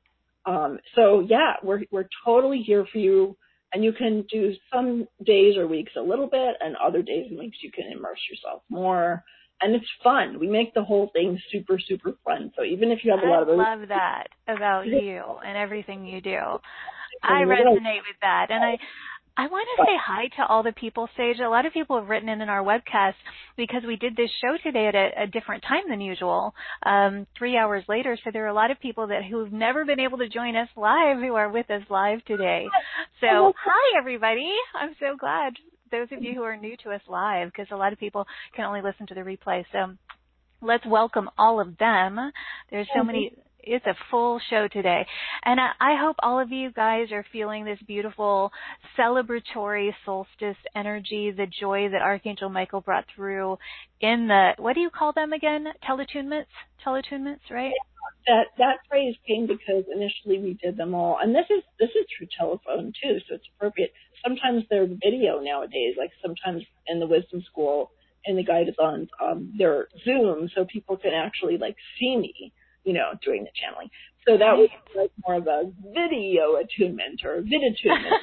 so, yeah, we're totally here for you. And you can do some days or weeks a little bit, and other days and weeks you can immerse yourself more. And it's fun. We make the whole thing super, super fun. So even if you have a lot of... I love that about you and everything you do. I resonate with that. And I want to say hi to all the people, Sage. A lot of people have written in our webcast, because we did this show today at a different time than usual, 3 hours later. So there are a lot of people who've never been able to join us live who are with us live today. So hi, everybody. I'm so glad. Those of you who are new to us live, because a lot of people can only listen to the replay. So let's welcome all of them. There's so many. It's a full show today. And I hope all of you guys are feeling this beautiful celebratory solstice energy, the joy that Archangel Michael brought through in the, what do you call them again? Teletunements, right? That phrase came because initially we did them all, and this is through telephone too, so it's appropriate. Sometimes they're video nowadays, like sometimes in the Wisdom School, in the guide-a-thons, they're Zoom, so people can actually like see me, you know, during the channeling. So that was like more of a video attunement or vidatunement.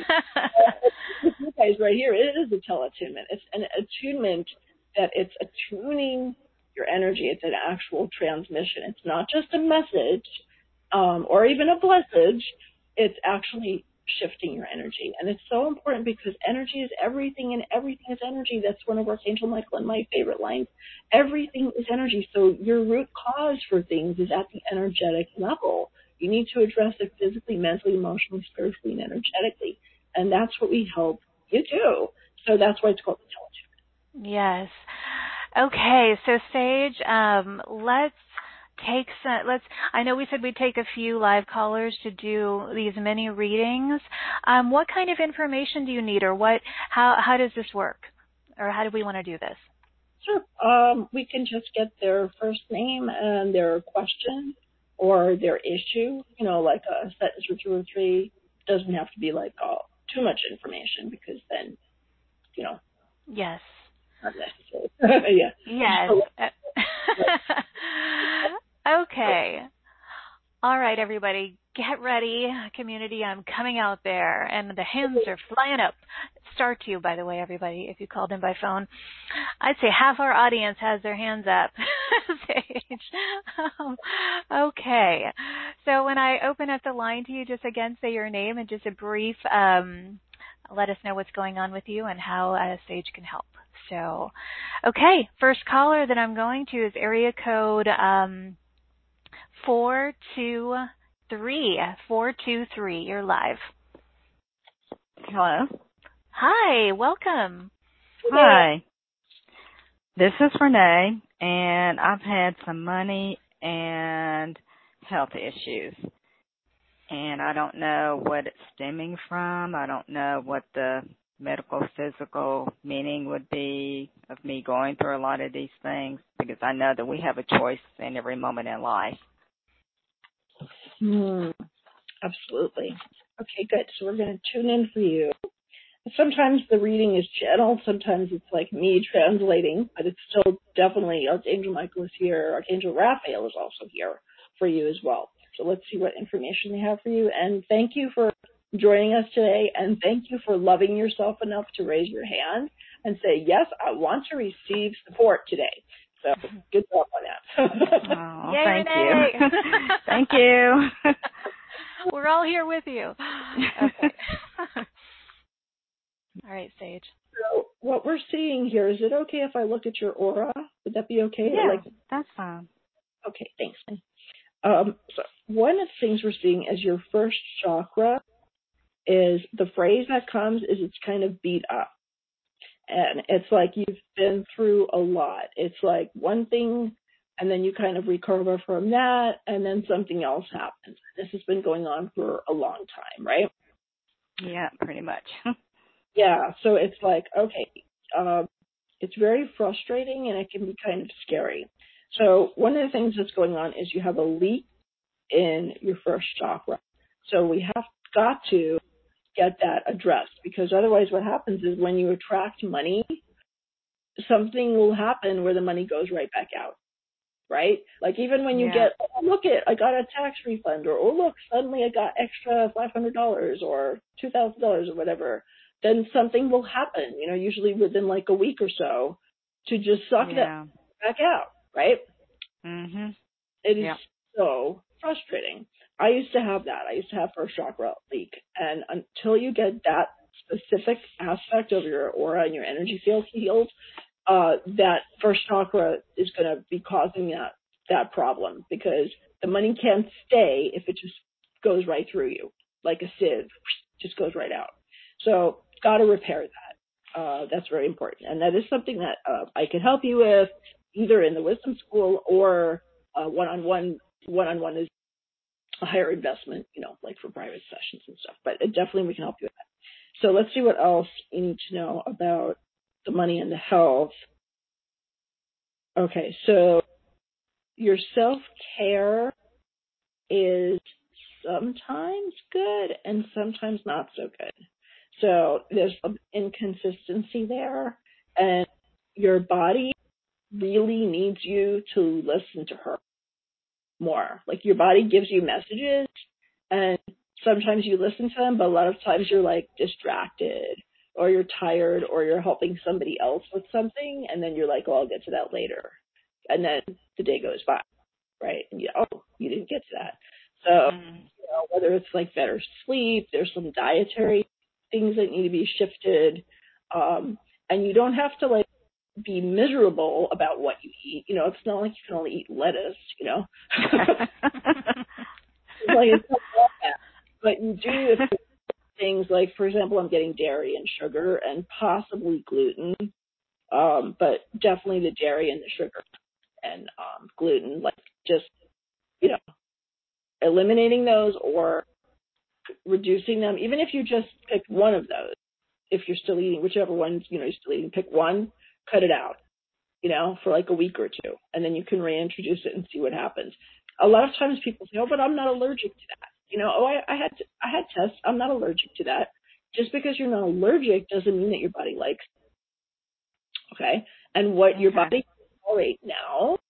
You guys right here, it is a teleattunement. It's an attunement that it's attuning your energy. It's an actual transmission. It's not just a message or even a blessage. It's actually shifting your energy. And it's so important because energy is everything, and everything is energy. That's one of Archangel Michael and my favorite lines. Everything is energy. So your root cause for things is at the energetic level. You need to address it physically, mentally, emotionally, spiritually, and energetically. And that's what we help you do. So that's why it's called the teletunement. Yes. Okay, so Sage, I know we said we'd take a few live callers to do these mini readings. What kind of information do you need, or how does this work? Or how do we want to do this? Sure. We can just get their first name and their question or their issue, you know, like a sentence or two or three. Doesn't have to be like too much information, because then, you know. Yes. Not necessary. Yeah. Yes. Okay. All right, everybody, get ready. Community, I'm coming out there, and the hands are flying up. Star two, by the way, everybody, if you called in by phone. I'd say half our audience has their hands up. Okay. So when I open up the line to you, just again say your name and just a brief, let us know what's going on with you and how Sage can help. So, okay, first caller that I'm going to is area code 423. 423. You're live. Hello. Hi, welcome. Hi. This is Renee, and I've had some money and health issues. And I don't know what it's stemming from. I don't know what the medical, physical meaning would be of me going through a lot of these things, because I know that we have a choice in every moment in life. Absolutely. Okay, good. So we're going to tune in for you. Sometimes the reading is channeled. Sometimes it's like me translating, but it's still definitely Archangel Michael is here. Archangel Raphael is also here for you as well. So let's see what information they have for you. And thank you for joining us today. And thank you for loving yourself enough to raise your hand and say, yes, I want to receive support today. So good job on that. Oh, Yay, thank Renee. you. Thank you. We're all here with you. Okay. All right, Sage. So what we're seeing here, is it okay if I look at your aura? Would that be okay? Yeah, that's fine. Okay, thanks. So one of the things we're seeing as your first chakra is the phrase that comes is it's kind of beat up. And it's like you've been through a lot. It's like one thing, and then you kind of recover from that, and then something else happens. This has been going on for a long time, right? Yeah, pretty much. Yeah, so it's like, okay, it's very frustrating, and it can be kind of scary. So one of the things that's going on is you have a leak in your first chakra. So we have got to get that addressed, because otherwise what happens is when you attract money, something will happen where the money goes right back out, right? Like even when you get, oh, look I got a tax refund, or oh look, suddenly I got extra $500 or $2,000 or whatever, then something will happen, usually within like a week or so, to just suck that back out, right? Mhm. It is so frustrating. I used to have that. I used to have first chakra leak. And until you get that specific aspect of your aura and your energy field healed, that first chakra is going to be causing that problem, because the money can't stay if it just goes right through you. Like a sieve, just goes right out. So got to repair that. That's very important. And that is something that I can help you with, either in the wisdom school or one-on-one. One-on-one is a higher investment, like for private sessions and stuff. But definitely we can help you with that. So let's see what else you need to know about the money and the health. Okay, so your self-care is sometimes good and sometimes not so good. So there's some inconsistency there, and your body really needs you to listen to her more. Like your body gives you messages, and sometimes you listen to them, but a lot of times you're like distracted, or you're tired, or you're helping somebody else with something, and then you're like, oh, I'll get to that later. And then the day goes by, right? And you didn't get to that. So whether it's like better sleep, there's some dietary things that need to be shifted, and you don't have to like be miserable about what you eat. It's not like you can only eat lettuce, Like it's not that. But you do things like, for example, I'm getting dairy and sugar and possibly gluten, but definitely the dairy and the sugar and gluten, like just, eliminating those or reducing them. Even if you just pick one of those, if you're still eating, whichever ones, you're still eating, pick one, cut it out, for like a week or two, and then you can reintroduce it and see what happens. A lot of times people say, oh, but I'm not allergic to that. I had tests. I'm not allergic to that. Just because you're not allergic doesn't mean that your body likes it. Okay? And what your body can tolerate now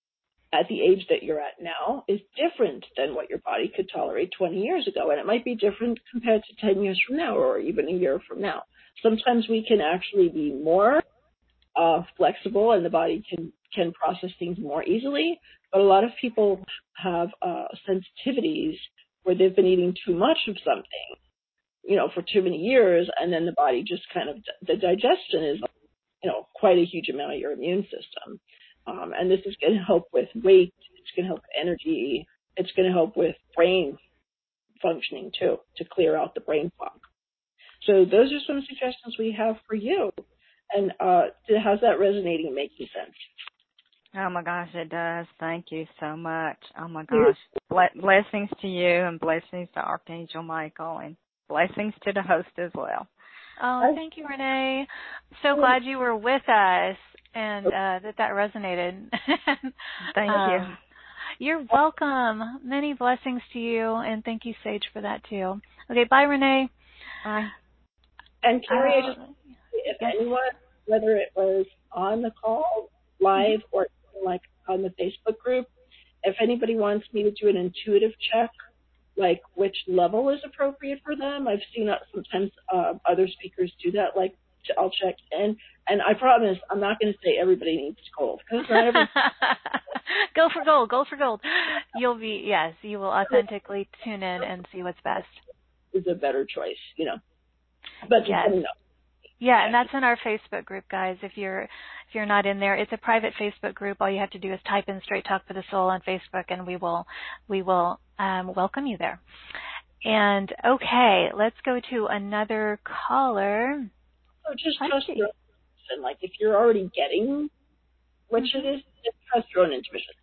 at the age that you're at now is different than what your body could tolerate 20 years ago. And it might be different compared to 10 years from now or even a year from now. Sometimes we can actually be more flexible and the body can process things more easily. But a lot of people have sensitivities where they've been eating too much of something, for too many years, and then the body just kind of, the digestion is, quite a huge amount of your immune system. And this is going to help with weight. It's going to help with energy. It's going to help with brain functioning too, to clear out the brain fog. So those are some suggestions we have for you. And how's that resonating and making sense? Oh, my gosh, it does. Thank you so much. Oh, my gosh. Blessings to you and blessings to Archangel Michael and blessings to the host as well. Oh, thank you, Renee. So glad you were with us and that resonated. Thank you. You're welcome. Many blessings to you, and thank you, Sage, for that, too. Okay, bye, Renee. Bye. And Carrie, if anyone, whether it was on the call, live, or like on the Facebook group, if anybody wants me to do an intuitive check, like which level is appropriate for them, I've seen sometimes other speakers do that, like I'll check in, and I promise I'm not going to say everybody needs gold. Because not everybody Go for gold. You will authentically tune in and see what's best. Is a better choice, But yes. Let me know. Yeah, and that's in our Facebook group, guys. If you're not in there, it's a private Facebook group. All you have to do is type in Straight Talk for the Soul on Facebook, and we will welcome you there. And okay, let's go to another caller. So just trust your own intuition. Like if you're already getting which it is, just trust your own intuition.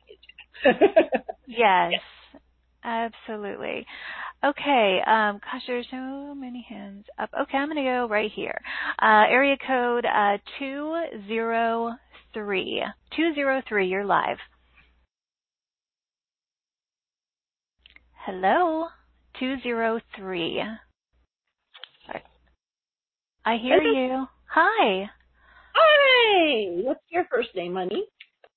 Yes, absolutely. Okay, gosh, there's so many hands up. Okay, I'm going to go right here. Area code 203. 203, you're live. Hello, 203. I hear you. Hi. Hi. What's your first name, honey?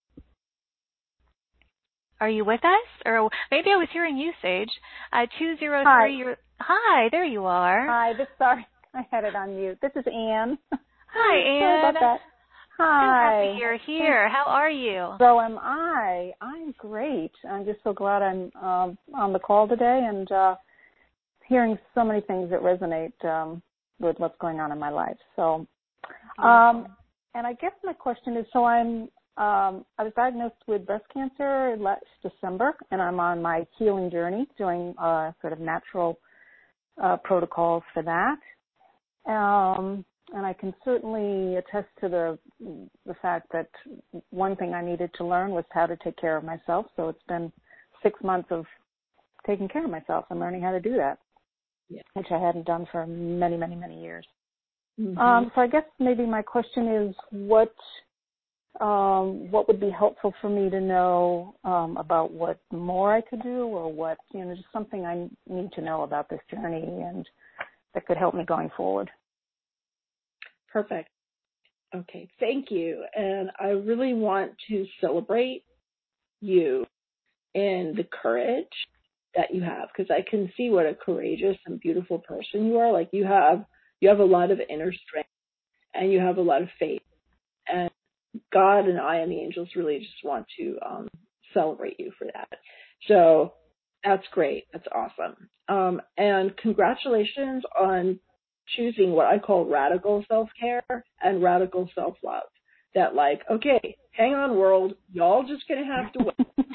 Are you with us? Or maybe I was hearing you, Sage. 203. Hi. Hi, there you are. Hi. Sorry, I had it on mute. This is Anne. Hi, Anne. Sorry about that. Hi. So happy you're here. How are you? So am I. I'm great. I'm just so glad I'm on the call today and hearing so many things that resonate with what's going on in my life. So, and I guess my question is, so I was diagnosed with breast cancer last December, and I'm on my healing journey, doing sort of natural protocols for that. And I can certainly attest to the fact that one thing I needed to learn was how to take care of myself. So it's been 6 months of taking care of myself and learning how to do that, which I hadn't done for many, many, many years. Mm-hmm. So I guess maybe my question is what would be helpful for me to know about what more I could do, or what, just something I need to know about this journey and that could help me going forward. Perfect. Okay, thank you. And I really want to celebrate you and the courage that you have, because I can see what a courageous and beautiful person you are. Like you have a lot of inner strength and you have a lot of faith. And God and I and the angels really just want to celebrate you for that. So that's great. That's awesome. And congratulations on choosing what I call radical self-care and radical self-love. That like, okay, hang on world, y'all just going to have to wait.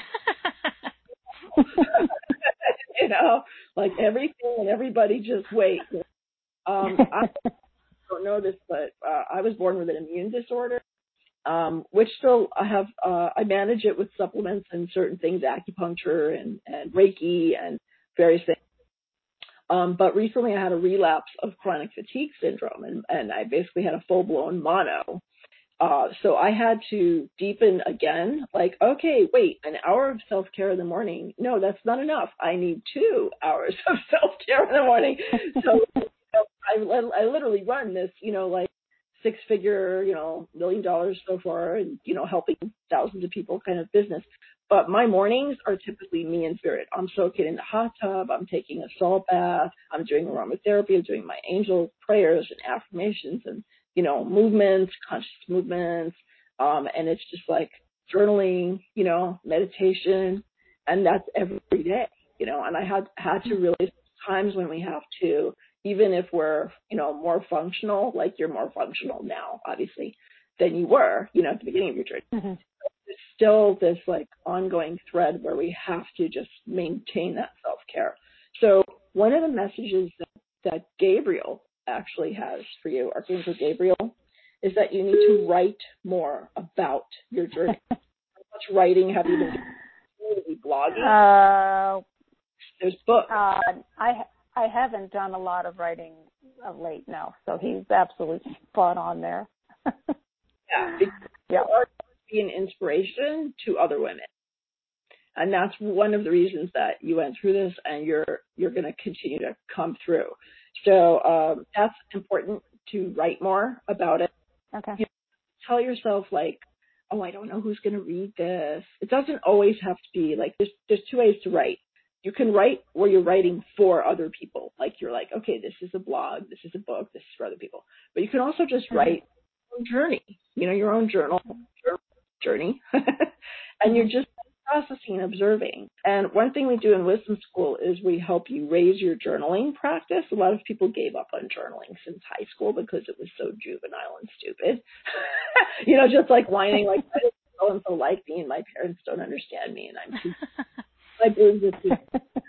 Like everything and everybody just wait. I don't know this, but I was born with an immune disorder. Which still I manage it with supplements and certain things, acupuncture and Reiki and various things. But recently I had a relapse of chronic fatigue syndrome and I basically had a full-blown mono. So I had to deepen again, like, okay, wait, an hour of self-care in the morning. No, that's not enough. I need 2 hours of self-care in the morning. So I literally run this, like, 6-figure, $1 million so far and, helping thousands of people kind of business. But my mornings are typically me in spirit. I'm soaking in the hot tub. I'm taking a salt bath. I'm doing aromatherapy. I'm doing my angel prayers and affirmations and, movements, conscious movements. And it's just like journaling, meditation. And that's every day, and I had to really times when we have to, even if we're, more functional, like you're more functional now, obviously, than you were, at the beginning of your journey. Mm-hmm. There's still this like ongoing thread where we have to just maintain that self-care. So one of the messages that Gabriel actually has for you, Archangel Gabriel, is that you need to write more about your journey. How much writing have you been doing? Blogging? There's books. I haven't done a lot of writing of late now, so he's absolutely spot on there. Yeah, because you are to be an inspiration to other women, and that's one of the reasons that you went through this, and you're going to continue to come through. So that's important to write more about it. Okay. Tell yourself like, oh, I don't know who's going to read this. It doesn't always have to be like there's two ways to write. You can write where you're writing for other people. Like you're like, okay, this is a blog, this is a book, this is for other people. But you can also just write your own journey, your own journey. And you're just processing, observing. And one thing we do in Wisdom School is we help you raise your journaling practice. A lot of people gave up on journaling since high school because it was so juvenile and stupid. Just like whining, like, why does so-and-so like me and my parents don't understand me and I'm too my boobs are too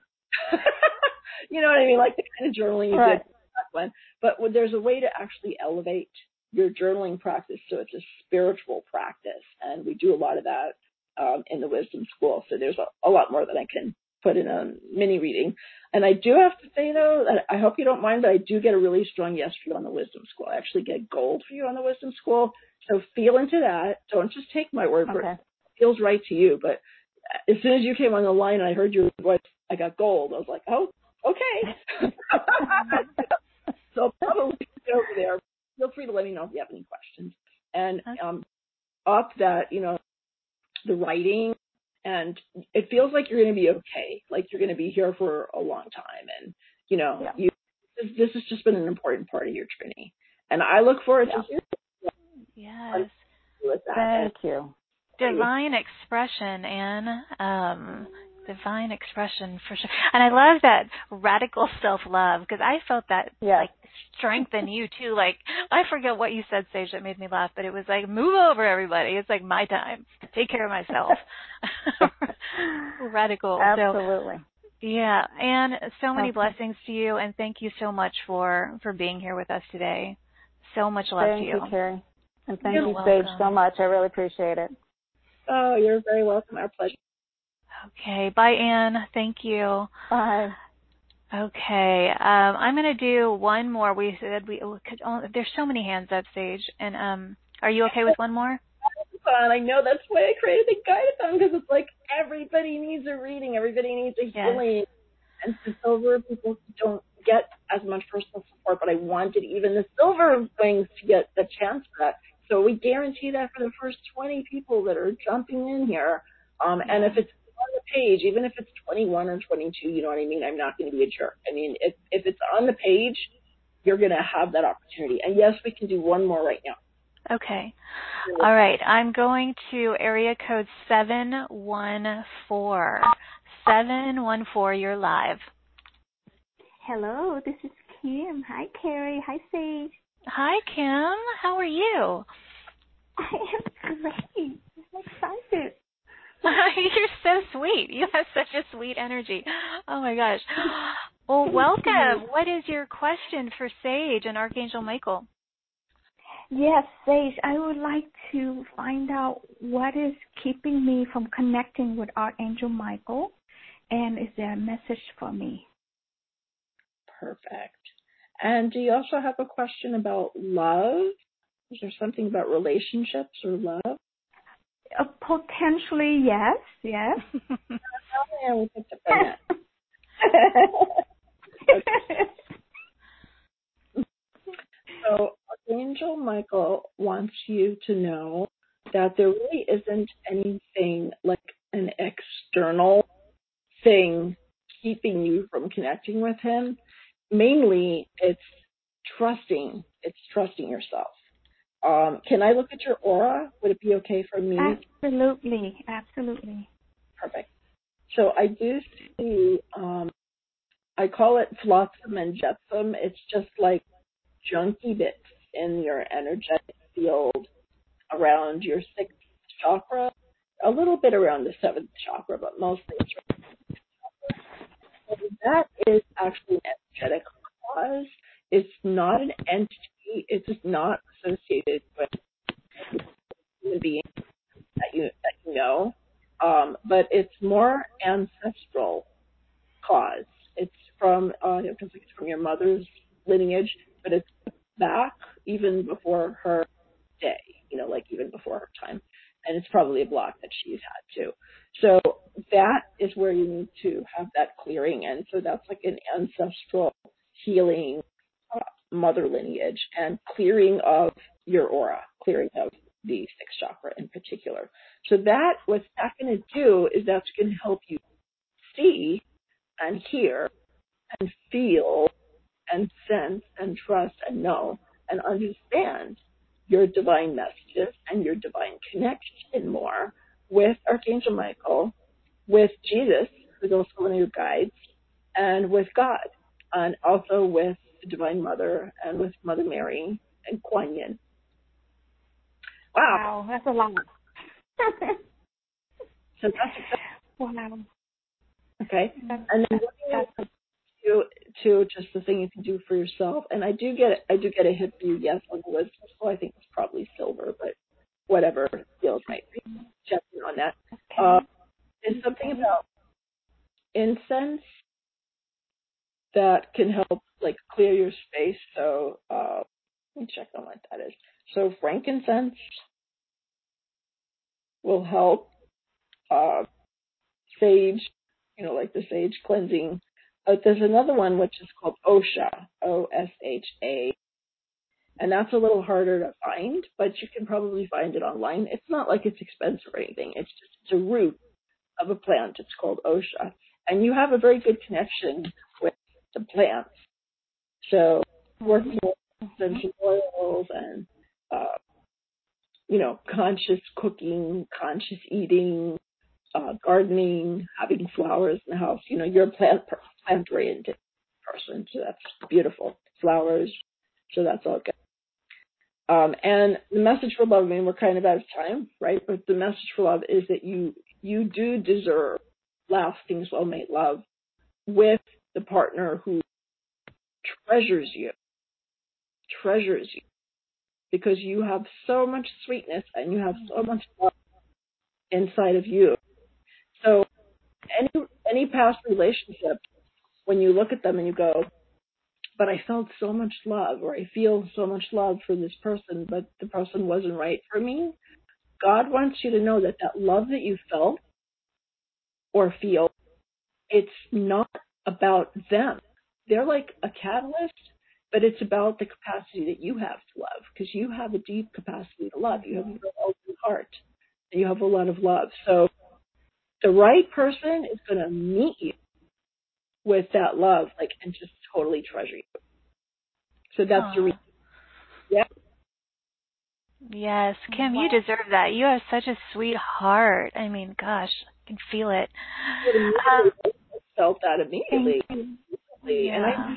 you know what I mean? Like the kind of journaling you did back when. But there's a way to actually elevate your journaling practice so it's a spiritual practice. And we do a lot of that in the Wisdom School. So there's a lot more that I can put in a mini reading. And I do have to say, though, that I hope you don't mind, but I do get a really strong yes for you on the Wisdom School. I actually get gold for you on the Wisdom School. So feel into that. Don't just take my word for it. It feels right to you. But as soon as you came on the line and I heard your voice, I got gold. I was like, oh, okay. So probably get over there. Feel free to let me know if you have any questions. And up that, the writing, and it feels like you're going to be okay. Like you're going to be here for a long time. And, this has just been an important part of your journey. And I look forward to hearing with that. Thank you. Divine expression, Anne. Divine expression for sure. And I love that radical self-love because I felt that like strengthen you too. Like I forget what you said, Sage, that made me laugh, but it was like, move over everybody. It's like my time. Take care of myself. Radical. Absolutely. So, yeah. Anne, so many blessings to you, and thank you so much for being here with us today. So much love to you. Thank you, Carrie. And thank you, Sage, so much. I really appreciate it. Oh, you're very welcome. Our pleasure. Okay. Bye, Anne. Thank you. Bye. Okay. I'm going to do one more. We said there's so many hands up, Sage. And are you okay with one more? Fun. I know that's why I created the guide-a-thon, because it's like everybody needs a reading. Everybody needs a healing. And for silver, people don't get as much personal support, but I wanted even the silver wings to get the chance for that. So we guarantee that for the first 20 people that are jumping in here. And if it's on the page, even if it's 21 or 22, you know what I mean? I'm not going to be a jerk. I mean, if it's on the page, you're going to have that opportunity. And yes, we can do one more right now. Okay. All right. I'm going to area code 714. 714, you're live. Hello, this is Kim. Hi, Carrie. Hi, Sage. Hi, Kim. How are you? I am great. I'm excited. You're so sweet. You have such a sweet energy. Oh, my gosh. Well, welcome. What is your question for Sage and Archangel Michael? Yes, Sage, I would like to find out what is keeping me from connecting with Archangel Michael, and is there a message for me? Perfect. And do you also have a question about love? Is there something about relationships or love? Potentially, yes. Yeah, we picked up on that. So Archangel Michael wants you to know that there really isn't anything like an external thing keeping you from connecting with him. Mainly, it's trusting yourself. Can I look at your aura? Would it be okay for me? Absolutely, absolutely. Perfect. So I do see, I call it flotsam and jetsam. It's just like junky bits in your energetic field around your sixth chakra, a little bit around the seventh chakra, but mostly it's around the sixth chakra. So that is actually an energetic cause. It's not an entity. It's just not associated with human beings that you know, but it's more ancestral cause. It's from it's from your mother's lineage, but it's back even before her day, like even before her time, and it's probably a block that she's had too. So that is where you need to have that clearing, and so that's like an ancestral healing, mother lineage, and clearing of your aura, clearing of the sixth chakra in particular. So that, what's that going to do is that's going to help you see and hear and feel and sense and trust and know and understand your divine messages and your divine connection more with Archangel Michael, with Jesus, who's also one of your guides, and with God, and also with the Divine Mother and with Mother Mary and Kuan Yin. Wow, that's a lot. So that's wow. Okay. And then to just the thing you can do for yourself. And I do get a hit for you, yes, on the list. So I think it's probably silver, but whatever feels right. Checking on that. Okay. There's something about incense that can help like clear your space. So let me check on what that is. So frankincense will help. Sage, like the sage cleansing. There's another one which is called Osha, O-S-H-A, and that's a little harder to find, but you can probably find it online. It's not like it's expensive or anything. It's a root of a plant. It's called Osha, and you have a very good connection with the plants. So working with essential oils and conscious cooking, conscious eating, gardening, having flowers in the house. You're a plant-oriented person, so that's beautiful. Flowers, so that's all good. And the message for love, we're kind of out of time, right? But the message for love is that you do deserve lasting soulmate love with the partner who treasures you, because you have so much sweetness and you have so much love inside of you. So any past relationship, when you look at them and you go, but I felt so much love, or I feel so much love for this person, but the person wasn't right for me, God wants you to know that love that you felt or feel, it's not about them. They're like a catalyst, but it's about the capacity that you have to love, because you have a deep capacity to love. You have a real open heart, and you have a lot of love. So the right person is going to meet you with that love, and just totally treasure you. So that's your reason. Yeah. Yes, Kim, you deserve that. You have such a sweet heart. I mean, gosh, I can feel it. I felt that immediately. Yeah. And I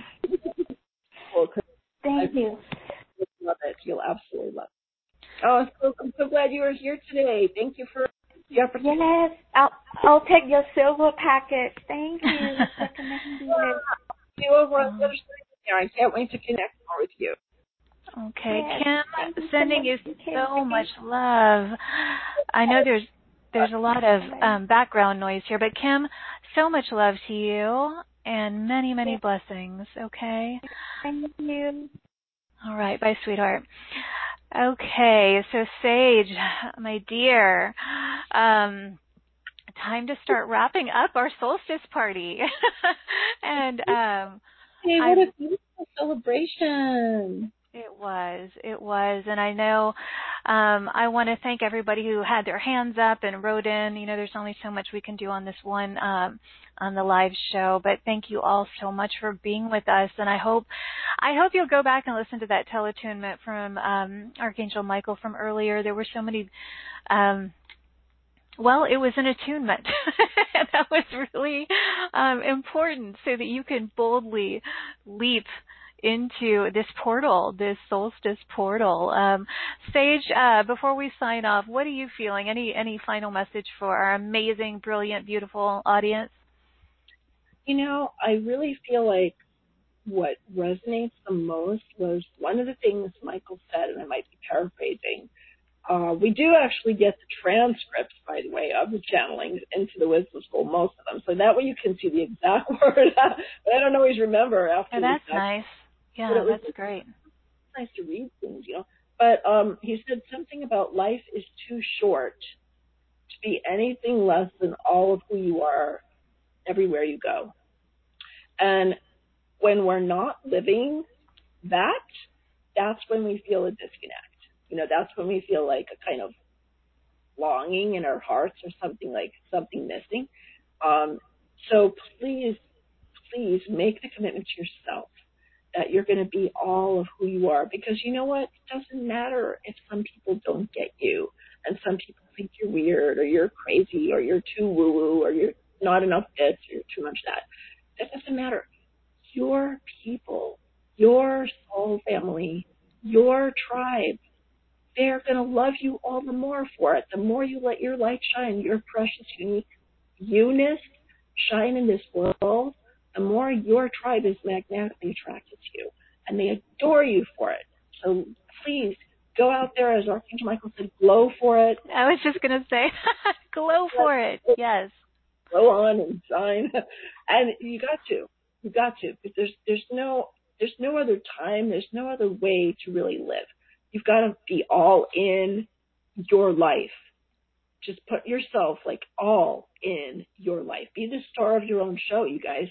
Thank you. Love it. You'll absolutely love it. Oh, I'm so glad you were here today. Thank you for the opportunity. Yes, I'll take your silver package. Thank you for recommending it. You over on the other side there. I can't wait to connect more with you. Okay, Yes, Kim, sending you so much love. I know there's a lot of background noise here, but Kim, so much love to you and many, many blessings, okay? Thank you. All right, bye, sweetheart. Okay, so Sage, my dear, time to start wrapping up our solstice party. And hey, what a beautiful celebration. It was, and I know I want to thank everybody who had their hands up and wrote in. There's only so much we can do on this one, on the live show, but thank you all so much for being with us. And I hope you'll go back and listen to that teletunement from Archangel Michael from earlier. There were so many, it was an attunement. And that was really important so that you can boldly leap into this portal, this solstice portal. Sage, before we sign off, what are you feeling? Any final message for our amazing, brilliant, beautiful audience? I really feel like what resonates the most was one of the things Michael said, and I might be paraphrasing. We do actually get the transcripts, by the way, of the channelings into the Wisdom School, most of them. So that way you can see the exact word. But I don't always remember after. Oh, that's nice. Yeah, that's great. It's nice to read things, But he said something about life is too short to be anything less than all of who you are everywhere you go. And when we're not living that's when we feel a disconnect. That's when we feel like a kind of longing in our hearts or something missing. So please make the commitment to yourself that you're going to be all of who you are, because you know what? It doesn't matter if some people don't get you and some people think you're weird or you're crazy or you're too woo-woo or you're not enough this or you're too much that. That doesn't matter. Your people, your soul family, your tribe, they're going to love you all the more for it. The more you let your light shine, your precious, unique you-ness shine in this world, the more your tribe is magnetically attracted to you. And they adore you for it. So please go out there, as Archangel Michael said, glow for it. I was just going to say, glow for it. Yes. Go on and shine. And you got to. Because there's no other time. There's no other way to really live. You've got to be all in your life. Just put yourself all in your life. Be the star of your own show, you guys.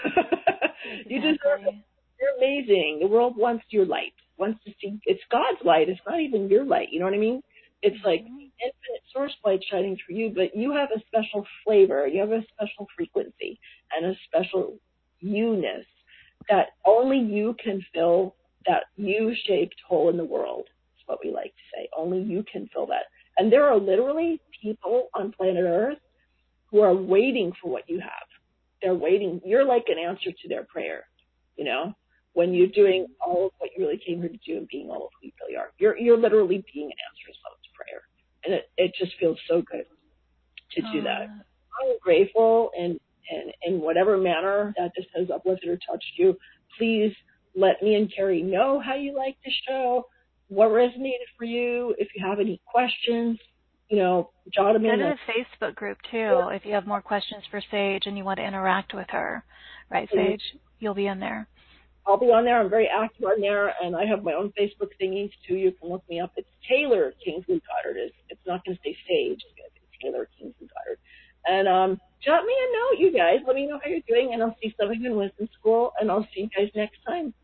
You deserve it. You're amazing. The world wants your light. Wants to see. It's God's light. It's not even your light. You know what I mean? It's like infinite source light shining through you, but you have a special flavor. You have a special frequency and a special you-ness that only you can fill, that U-shaped hole in the world. Is what we like to say. Only you can fill that. And there are literally people on planet Earth who are waiting for what you have. They're waiting. You're like an answer to their prayer, when you're doing all of what you really came here to do and being all of who you really are. You're literally being an answer to someone's prayer. And it just feels so good to do that. I'm grateful, and in whatever manner that this has uplifted or touched you, please let me and Carrie know how you like the show, what resonated for you. If you have any questions, jot them in. Go to the Facebook group, too, if you have more questions for Sage and you want to interact with her. Right, Sage? You'll be in there. I'll be on there. I'm very active on there, and I have my own Facebook thingies, too. You can look me up. It's Taylor Kingsley Goddard. It's not going to say Sage. It's Taylor Kingsley Goddard. And jot me a note, you guys. Let me know how you're doing, and I'll see some of you in Wisdom School, and I'll see you guys next time.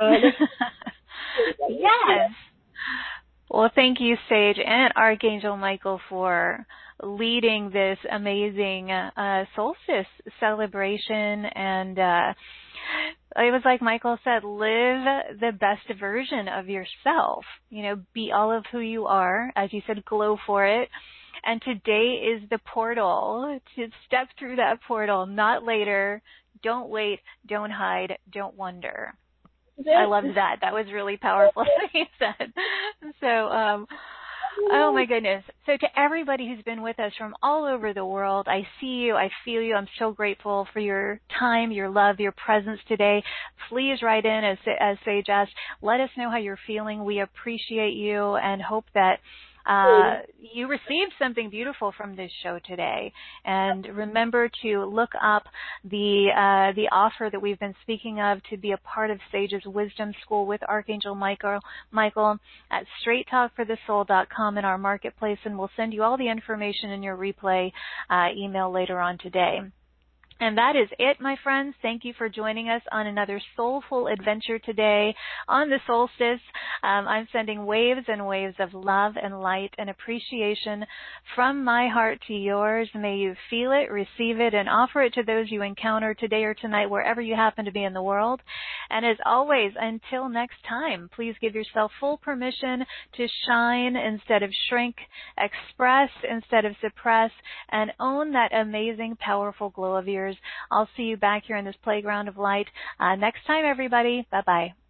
Yes. Well, thank you, Sage and Archangel Michael, for leading this amazing solstice celebration. And it was like Michael said, live the best version of yourself. Be all of who you are. As you said, glow for it. And today is the portal to step through that portal, not later. Don't wait. Don't hide. Don't wonder. I loved that. That was really powerful, he said. So, oh my goodness. So to everybody who's been with us from all over the world, I see you, I feel you. I'm so grateful for your time, your love, your presence today. Please write in, as Sage asked. Let us know how you're feeling. We appreciate you and hope that you received something beautiful from this show today. And remember to look up the offer that we've been speaking of to be a part of Sage's Wisdom School with Archangel Michael at straighttalkforthesoul.com in our marketplace, and we'll send you all the information in your replay email later on today. And that is it, my friends. Thank you for joining us on another soulful adventure today on the solstice. I'm sending waves and waves of love and light and appreciation from my heart to yours. May you feel it, receive it, and offer it to those you encounter today or tonight, wherever you happen to be in the world. And as always, until next time, please give yourself full permission to shine instead of shrink, express instead of suppress, and own that amazing, powerful glow of yours. I'll see you back here in this playground of light next time, everybody. Bye-bye.